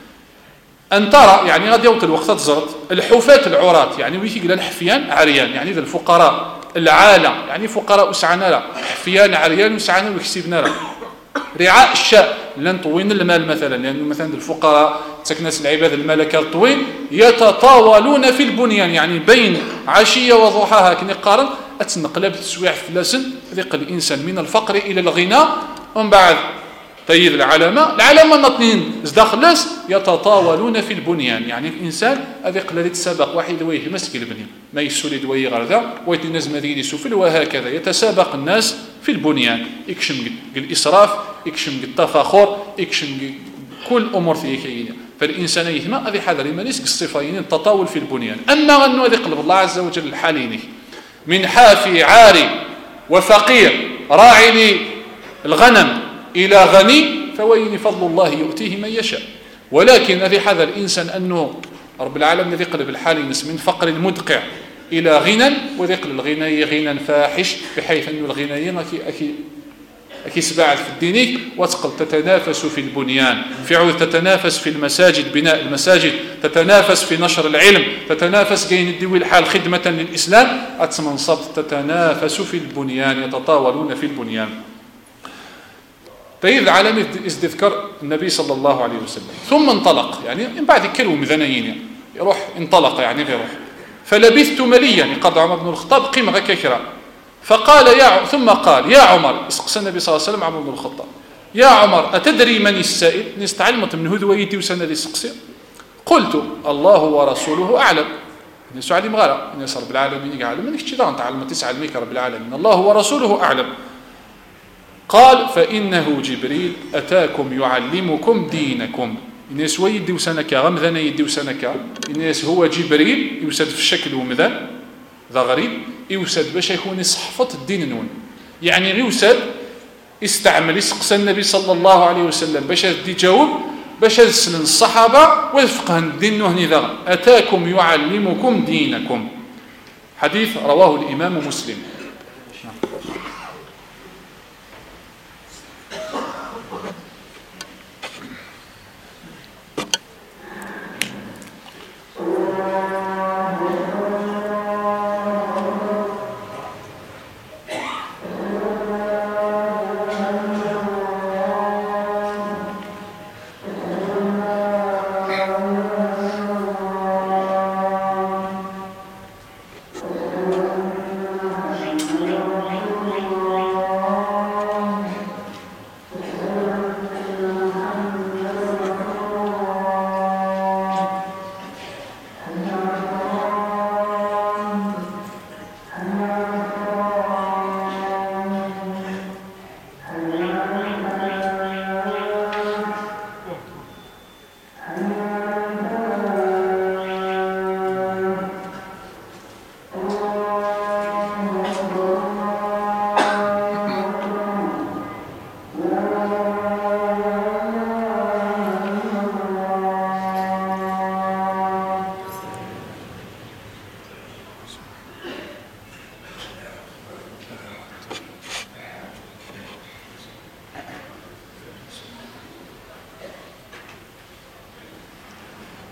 أن ترى يعني غادي يوت الوقت تزرت الحفاة العراة يعني ويكي قال الحفيان عريان يعني ذا الفقراء العالة يعني فقراء وسعنا لا حفيان عريان وسعنا وكسبنا لا رعاء الشاء لن طوين المال مثلا لأنه مثلا الفقراء تكناس العباد الملكة الطوين يتطاولون في البنيان يعني بين عشية وضحاها كني قارن أتنقلب تسويع فلاسن ذيق الإنسان من الفقر إلى الغنى ومن بعد تيد العلامة العلامة نطنين زداخلس يتطاولون في البنيان يعني الإنسان أذيق الذي تسابق واحد ويه مسك البنيان ما يسولد ويه غرذا ويتي الناس مذيد يسفل وهكذا يتسابق الناس في البنيان يكشم الإسراف يكشم التفاخر يكشم كل أمور ثيكية. فالإنسان يهما هذه حذر ما ليس الصفين التطاول في البنيان. أما أنه هذه قلب الله عز وجل الحالين من حافي عاري وفقير راعي الغنم إلى غني فوين فضل الله يؤتيه من يشاء. ولكن هذه حذر الإنسان أنه رب العالمين الذي قلب الحالين من فقر مدقع إلى غنى وذقل الغنى غنى فاحش بحيث أن الغنى أكي أكي أكي سباعد في الدينيك وتقل تتنافس في البنيان في عود تتنافس في المساجد بناء المساجد تتنافس في نشر العلم تتنافس كين الدوي الحال خدمة للإسلام أتمنصب تتنافس في البنيان يتطاولون في البنيان. طيب علامة استذكار النبي صلى الله عليه وسلم ثم انطلق يعني من بعد كلمة ذنيين يروح انطلق يعني يروح فلبثت مليا يعني قضى عمر بن الخطاب قيمة غكاكرا فقال يا ثم قال يا عمر اسقس النبي صلى الله عليه وسلم عمر بن الخطاب يا عمر أتدري من السائل نستعلمت من هذويتي وسنة دي سقسي قلت الله ورسوله أعلم نسو علي مغارة نسو رب العالمين يعلم من اشتدان تعلم تسعى الميك رب العالمين الله ورسوله أعلم. قال فإنه جبريل أتاكم يعلمكم دينكم الناس ويدي وسنكا غمذنا يدي وسنكا الناس هو جبريل يوسد في الشكل ومذن ذا غريب يوسد باش يكون صحفة الدين نون يعني يوسد استعمل يسقس النبي صلى الله عليه وسلم باش يدي جاوب باش يسلن الصحابة ويفقه الدين نهني ذا أتاكم يعلمكم دينكم. حديث رواه الإمام مسلم.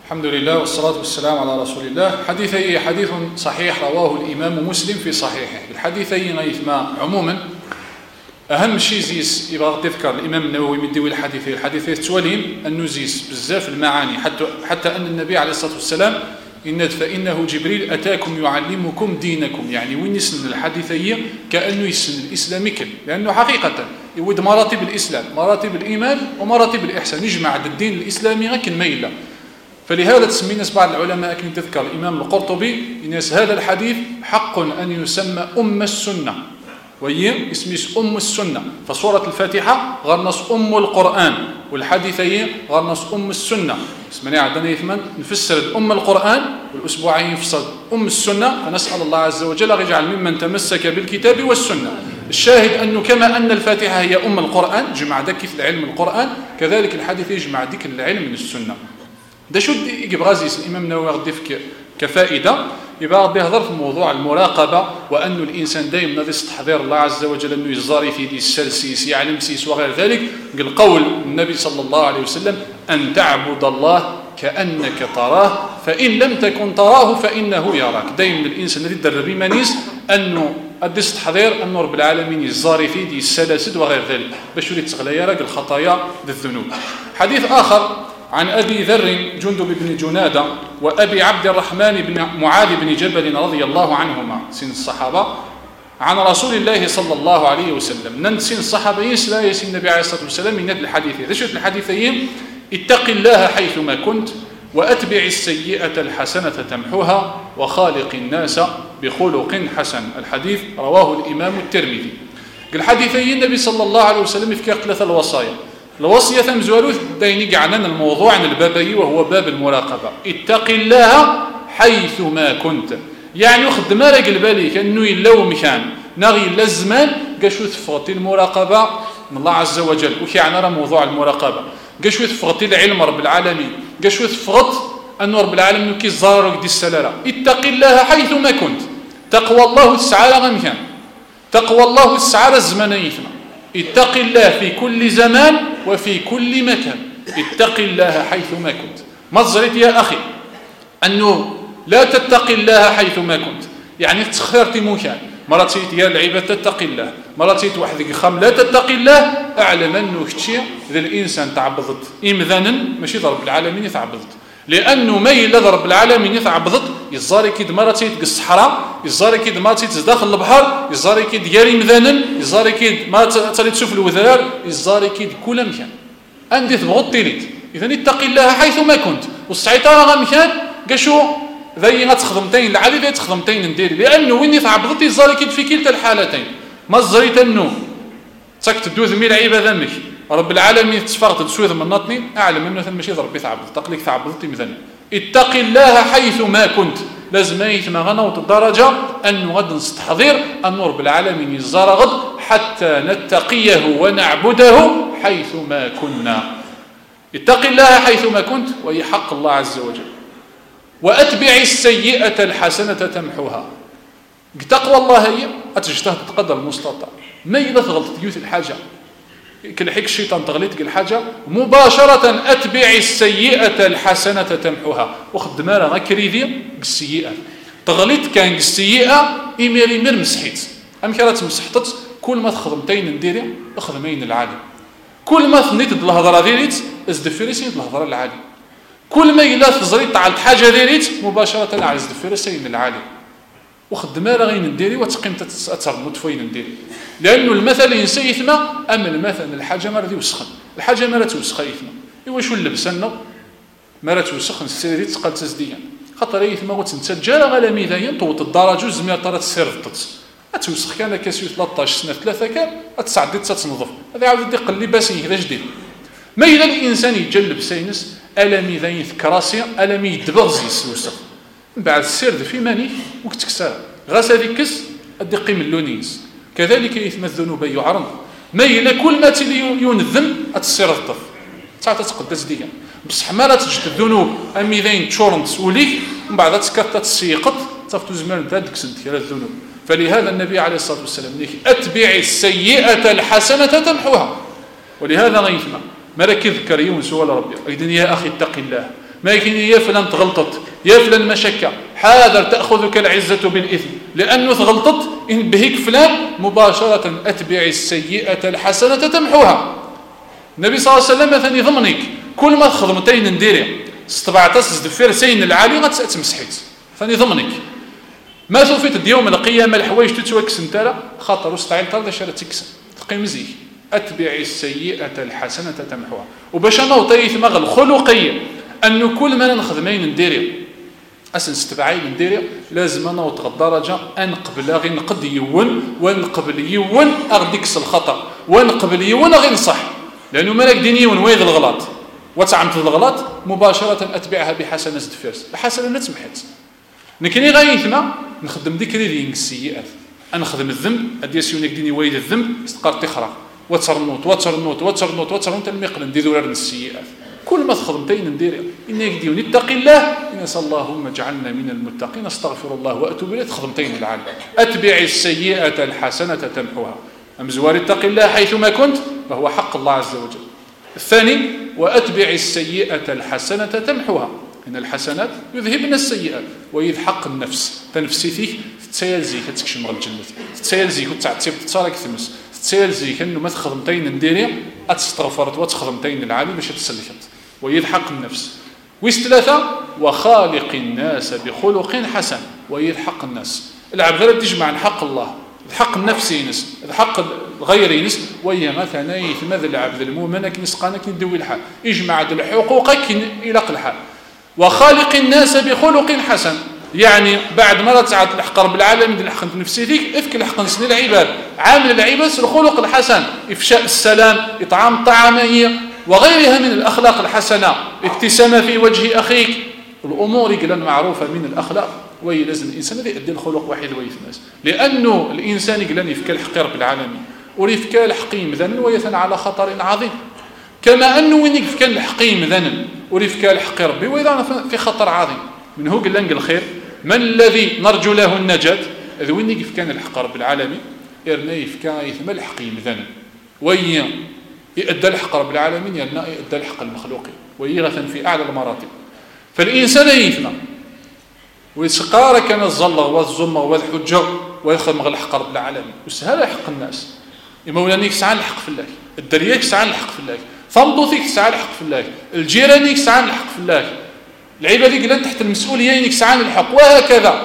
الحمد لله والصلاة والسلام على رسول الله. حديثي حديث صحيح رواه الإمام مسلم في صحيحه. الحديثي غيثما عموما أهم شيء زيس يبغى تذكر الإمام النووي من ديوي الحديثي الحديثي توالين أنه زيس بزاف المعاني حتى حتى أن النبي عليه الصلاة والسلام إن فإنه جبريل أتاكم يعلمكم دينكم، يعني وين يسن الحديثية كأنه يسن الإسلام كل، لأنه حقيقة يود مراتب الإسلام، مراتب الإيمان ومراتب الإحسان، يجمع الدين الإسلامي غير كالميلة. فلهذا تسمي ناس بعض العلماء كما تذكر الإمام القرطبي الناس هذا الحديث حق أن يسمى أم السنة، وهي اسميس أم السنة. فسورة الفاتحة غرنص أم القرآن، والحديثية غرنص أم السنة. اسمنا عندنا يثمن نفسر أم القرآن والأسبوعين يفصل أم السنة، فنسأل الله عز وجل أن يجعل ممن تمسك بالكتاب والسنة. الشاهد أنه كما أن الفاتحة هي أم القرآن جمع ذكي في العلم القرآن، كذلك الحديث يجمع ذكي العلم من السنة. ده شو يجيب غازيس الإمام النووي غادي كفائدة يبقى غادي يهضر في موضوع المراقبة، وأن الإنسان دائما غادي يستحضر الله عز وجل أنه يزاري في دي السلسيس يعلم سيس وغير ذلك. قال قول النبي صلى الله عليه وسلم أن تعبد الله كأنك تراه فإن لم تكن تراه فإنه يراك. دائما الإنسان الذي يدرب منيس أنه غادي يستحضر أن رب العالمين يزاري في دي السلاسل وغير ذلك باش يولي تغلى راك الخطايا الذنوب. حديث آخر عن أبي ذر جندب بن جنادة وأبي عبد الرحمن بن معاذ بن جبل رضي الله عنهما سن الصحابة عن رسول الله صلى الله عليه وسلم. ننسين الصحابة يسلا يسين النبي عليه الصلاة والسلام من الحديث. ذا شوف الحديثين: اتق الله حيثما كنت وأتبع السيئة الحسنة تمحوها وخالق الناس بخلق حسن. الحديث رواه الإمام الترمذي. الحديثين النبي صلى الله عليه وسلم يفكر ثلاثة الوصايا. الوصية ثمزولوث دايني قعنا الموضوع عن البابي وهو باب المراقبة. اتق الله حيثما كنت، يعني خدم راك البالي كأنه يلو مكان نغي لازمان قاشو تفغطي المراقبة من الله عز وجل. وكي عنا موضوع المراقبة قاشو تفغطي العلم رب العالمين، قاشو تفغط أن رب العالمين كي زارك دي السلالة. اتق الله حيثما كنت، تقوى الله السعالة غمكان، تقوى الله السعالة الزمنيثنا. اتق الله في كل زمان وفي كل مكان، اتق الله حيثما كنت. ما تزريت يا أخي أنه لا تتق الله حيثما كنت، يعني تخيرتي مكان مرات سيت يا العباد تتق الله، مرات سيت وحدك خام لا تتق الله. أعلم أنه كتشي إذا الإنسان تعبضت إمذانا ماشي ضرب العالمين يتعبضت، لأنه ما إلا ضرب العالمين يتعبضت يزاري كيد مرات سيت الصحراء، يزاري كيد مرات سيت داخل البحر، يزاري كيد ديالي مذانا، يزاري كيد ما تالي تشوف الوذرار، يزاري كيد كل مكان عندي تبغض تيليت. إذا اتق الله حيثما كنت. والسيطرة غا مكان قاشو ذي غتخدمتين العالي ذي تخدمتين نديري، لأنه وين يتعبضت يزاري كيد في كلتا الحالتين. ما زريت أنه تاك تدوذ ميل عيبة ذمك رب العالمين تفاغت تسوذ من نطني، أعلم أنه ثم ماشي ضربي تعبض تقليك تعبضتي مثلا. اتق الله حيثما كنت، لازم يتما غنوط الدرجة أنه غد نستحضر أن رب العالمين يزار غد حتى نتقيه ونعبده حيثما كنا. اتق الله حيثما كنت وهي حق الله عز وجل. وأتبع السيئة الحسنة تمحوها. تقوى الله هي أتجتهد قدر المستطاع، ما إذا تغلط ديوث الحاجة كالحك الشيطان تغليت الحاجة مباشرة أتبع السيئة الحسنة تمحوها. وخد مالا غكريدي بالسيئة تغليت كان السيئة إمير إمير مسحيت أم كانت مسحتت. كل ما تخدمتين نديري اخدمين العالي، كل ما ثنيت الهضرة ديريت ازدفيرسين الهضرة العالي، كل ما إلا تزريت على حاجة ديريت مباشرة على ازدفيرسين العالي. وخد مالا غين نديري وتقيم تترمط فين نديري، لأنه المثل ينسى يثمى. أما المثل الحاجة ما ردي وسخن، الحاجة ما رتوسخ يثمى. إيوا شو اللبسنا ما رتوسخ السيري تقال تزديا خاطر يثمى وتنتجا غالا ميداين طوط الدرجة زمير طرات السير الطت أتوسخ كان كاسيو ثلاثطاش سنة ثلاثة كان أتسعدي تتنظف. هذا عاود يدي قلي باسين هذا جديد. ما إلا الإنسان يجلب سينس ألا ميداين ثكراسي ألا ميدبغ زيس وسخ من بعد السير في ماني وكتكسر غاس هذيك كس أدي قيم اللونيس. كذلك يثم الذنوب يعرض، ما إلا كل ما تلي ينذم أتسير الطف ساعة تقدس ديا بصح ما لا تجد الذنوب أميذين تشورن تسوليك من بعد تسكت تسيقط تفتو زمان تادك سنتي على الذنوب. فلهذا النبي عليه الصلاة والسلام ليك أتبع السيئة الحسنة تمحوها. ولهذا غيثما ما راك يذكر يوم سؤال ربي إذن يا أخي اتق الله ما كاين يا فلان تغلطت، يا فلان ما شك، حاذر تأخذك العزة بالإثم، لأنه تغلطت إن بهيك فلان مباشرة أتبع السيئة الحسنة تمحوها. النبي صلى الله عليه وسلم مثلا يضمنك كل ما خدمتين نديري استطعت تدفر سين العالي غتمسحيت، ثاني ضمنك ما ثوفيت يوم القيامة الحوايج تتوكس نتا خاطر واستعين ترى شرا تكسن تقيم زيك أتبع السيئة الحسنة تمحوها. وباش أنا وطيث مغ الخلقية أنه كل ما نخدمين نديري أسن ستبعين نديري لازم أنا وتغ درجة أنقبل غير نقد يون ونقبل يون أغديكس الخطأ ونقبل يون غير صح، لأنه مالك دين يون ويذ الغلط وتعمت الغلط مباشرة أتبعها بحسنة تفرس بحسنة تمحت. نكني غايثنا نخدم ذكري ديال السيئات، نخدم الذنب ادي سيونيك ديني وايد الذنب استقر تخرا وترنوت وترنوت وترنوت وترنوت المقل ندير ورا السيئات. كل ما خدمتين ندير انك ديوني اتقي الله ان اللهم اجعلنا من المتقين استغفر الله واتوب اليه خدمتين العالم. اتبع السيئة الحسنة تمحوها، ام زوار اتقي الله حيثما كنت فهو حق الله عز وجل. الثاني واتبع السيئة الحسنة تمحوها، إن الحسنات يذهبن السيئات ويضحق النفس تنفسيتك تتسالزيك تكشم غير الجنة تتسالزيك وتعتب تصارك ثمس تتسالزيك أنه ما تخدمتين نديري أتستغفرت وتخدمتين العالي باش تسلكت ويضحق النفس. وثلاثة وخالق الناس بخلق حسن ويضحق الناس. العبد غير تجمع عن حق الله الحق النفسي ينس الحق الغير ينس ويا مثلا يثمذ العبد المؤمن كنس قانك ندوي الحال يجمع الحقوقك إلى الحال. وخالق الناس بخلق حسن يعني بعد ما تعاد الحق رب العالمين ديال الحق نفسيتك افك الحق نسني العباد عامل العباد الخلق الحسن افشاء السلام اطعام الطعاميه وغيرها من الاخلاق الحسنه ابتسامه في وجه اخيك الامور قلنا معروفه من الاخلاق وهي لازم الانسان هذا يؤدي الخلق واحد ويثناس لانه الانسان قلنا يفك الحق رب العالمين وريفك الحقيم ذن ويثنى على خطر عظيم كما انه وين كان الحقيم ذن وريفك الحق ربي واذا في خطر عظيم من هو قال الخير من الذي نرجو له النجاة اذ وين كيف كان الحق رب العالمين ارنايف كان يثم الحقيم ذن وي يؤدى الحق رب العالمين يرنا يؤدى الحق المخلوقين ويغثن في اعلى المراتب. فالانسان يثنى ويسقار كان الظلة والظلمة والحجة ويخدم غير الحق رب العالمين وسهل حق الناس يمولانيك ساعة الحق في الله الدرياك ساعة الحق في الله فمضوثيك ساعة الحق في الله الجيرانيك ساعة الحق في الله العبادة قلنا تحت المسؤولية ينك ساعة الحق وهكذا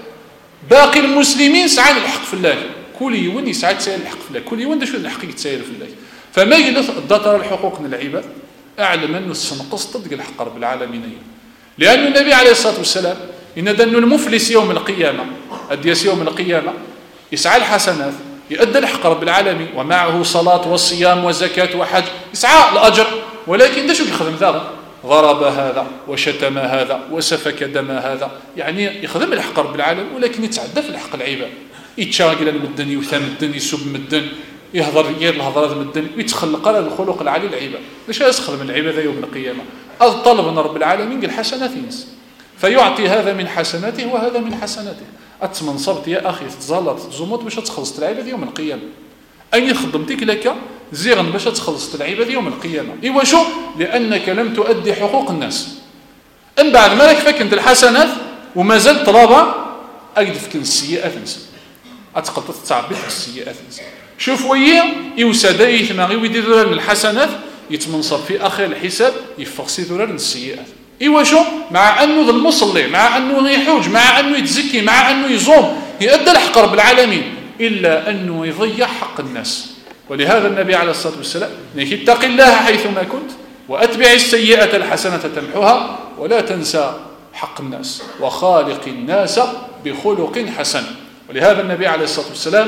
باقي المسلمين ساعة الحق في الله كل يوم يسعى تسائل الحق في الله كل يوم ده شو الحق يتسائل في الله. فما يلث الدطر الحقوق من العباد أعلم أنه السنقص تدق الحق رب العالمين لأن النبي عليه الصلاة والسلام إن دنو المفلس يوم القيامة أديس يوم القيامة يسعى الحسنات يؤدى الحق رب العالمين ومعه صلاة والصيام وزكاة وحج يسعى الأجر ولكن ده شو يخدم ذا ضرب هذا وشتم هذا وسفك دم هذا يعني يخدم الحق رب العالمين ولكن يتعدى في الحق العباد يتشاغل المدن يثام الدن يسب مدن يهضر غير الهضرات مدن ويتخلق على الخلق العالي العباد ليش يسخر من العباد يوم القيامة طلب من رب العالمين قال حسنات ينس فيعطي هذا من حسناته وهذا من حسناته أتمن صبت يا أخي تزالط زموت باش تخلص العباد يوم القيامة أي خدمتك لك زيغن باش تخلص العباد يوم القيامة إيوا شو لأنك لم تؤدي حقوق الناس أم بعد ما لك فكنت الحسنات وما زلت طلبة أقدفك السيئات نس أتقطت تعبيت السيئات نس شوف ويا يوسداي ثماغي ويدير من الحسنات يتمنصب في آخر الحساب يفقسي ذرار السيئات إيوا شو مع أنه ذا المصلي مع أنه يحوج مع أنه يتزكي مع أنه يصوم يؤدى الحق رب العالمين إلا أنه يضيع حق الناس. ولهذا النبي عليه الصلاة والسلام اتق الله حيثما كنت وأتبع السيئة الحسنة تمحوها ولا تنسى حق الناس وخالق الناس بخلق حسن. ولهذا النبي عليه الصلاة والسلام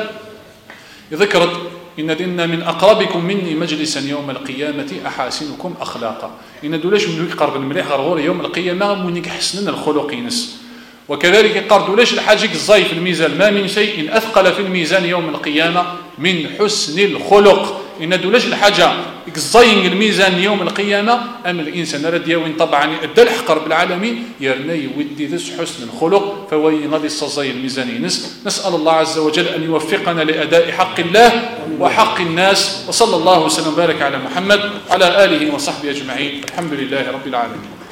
يذكر إن إن من أقربكم مني مجلسا يوم القيامة أحاسنكم أخلاقا إن دولاش من يقرب المليح غرور يوم القيامة من يحسنن الخلق ينس. وكذلك قال دولاش الحاجك الزاي في الميزان ما من شيء أثقل في الميزان يوم القيامة من حسن الخلق إن دولاش الحاجة الزاي الميزان يوم القيامة أم الإنسان رد يوين طبعا أدى الحق رب العالمين يرني ودي ذس حسن الخلق فوين غادي الصزاي الميزان ينس. نسأل الله عز وجل أن يوفقنا لأداء حق الله وحق الناس وصلى الله وسلم وبارك على محمد وعلى آله وصحبه أجمعين الحمد لله رب العالمين.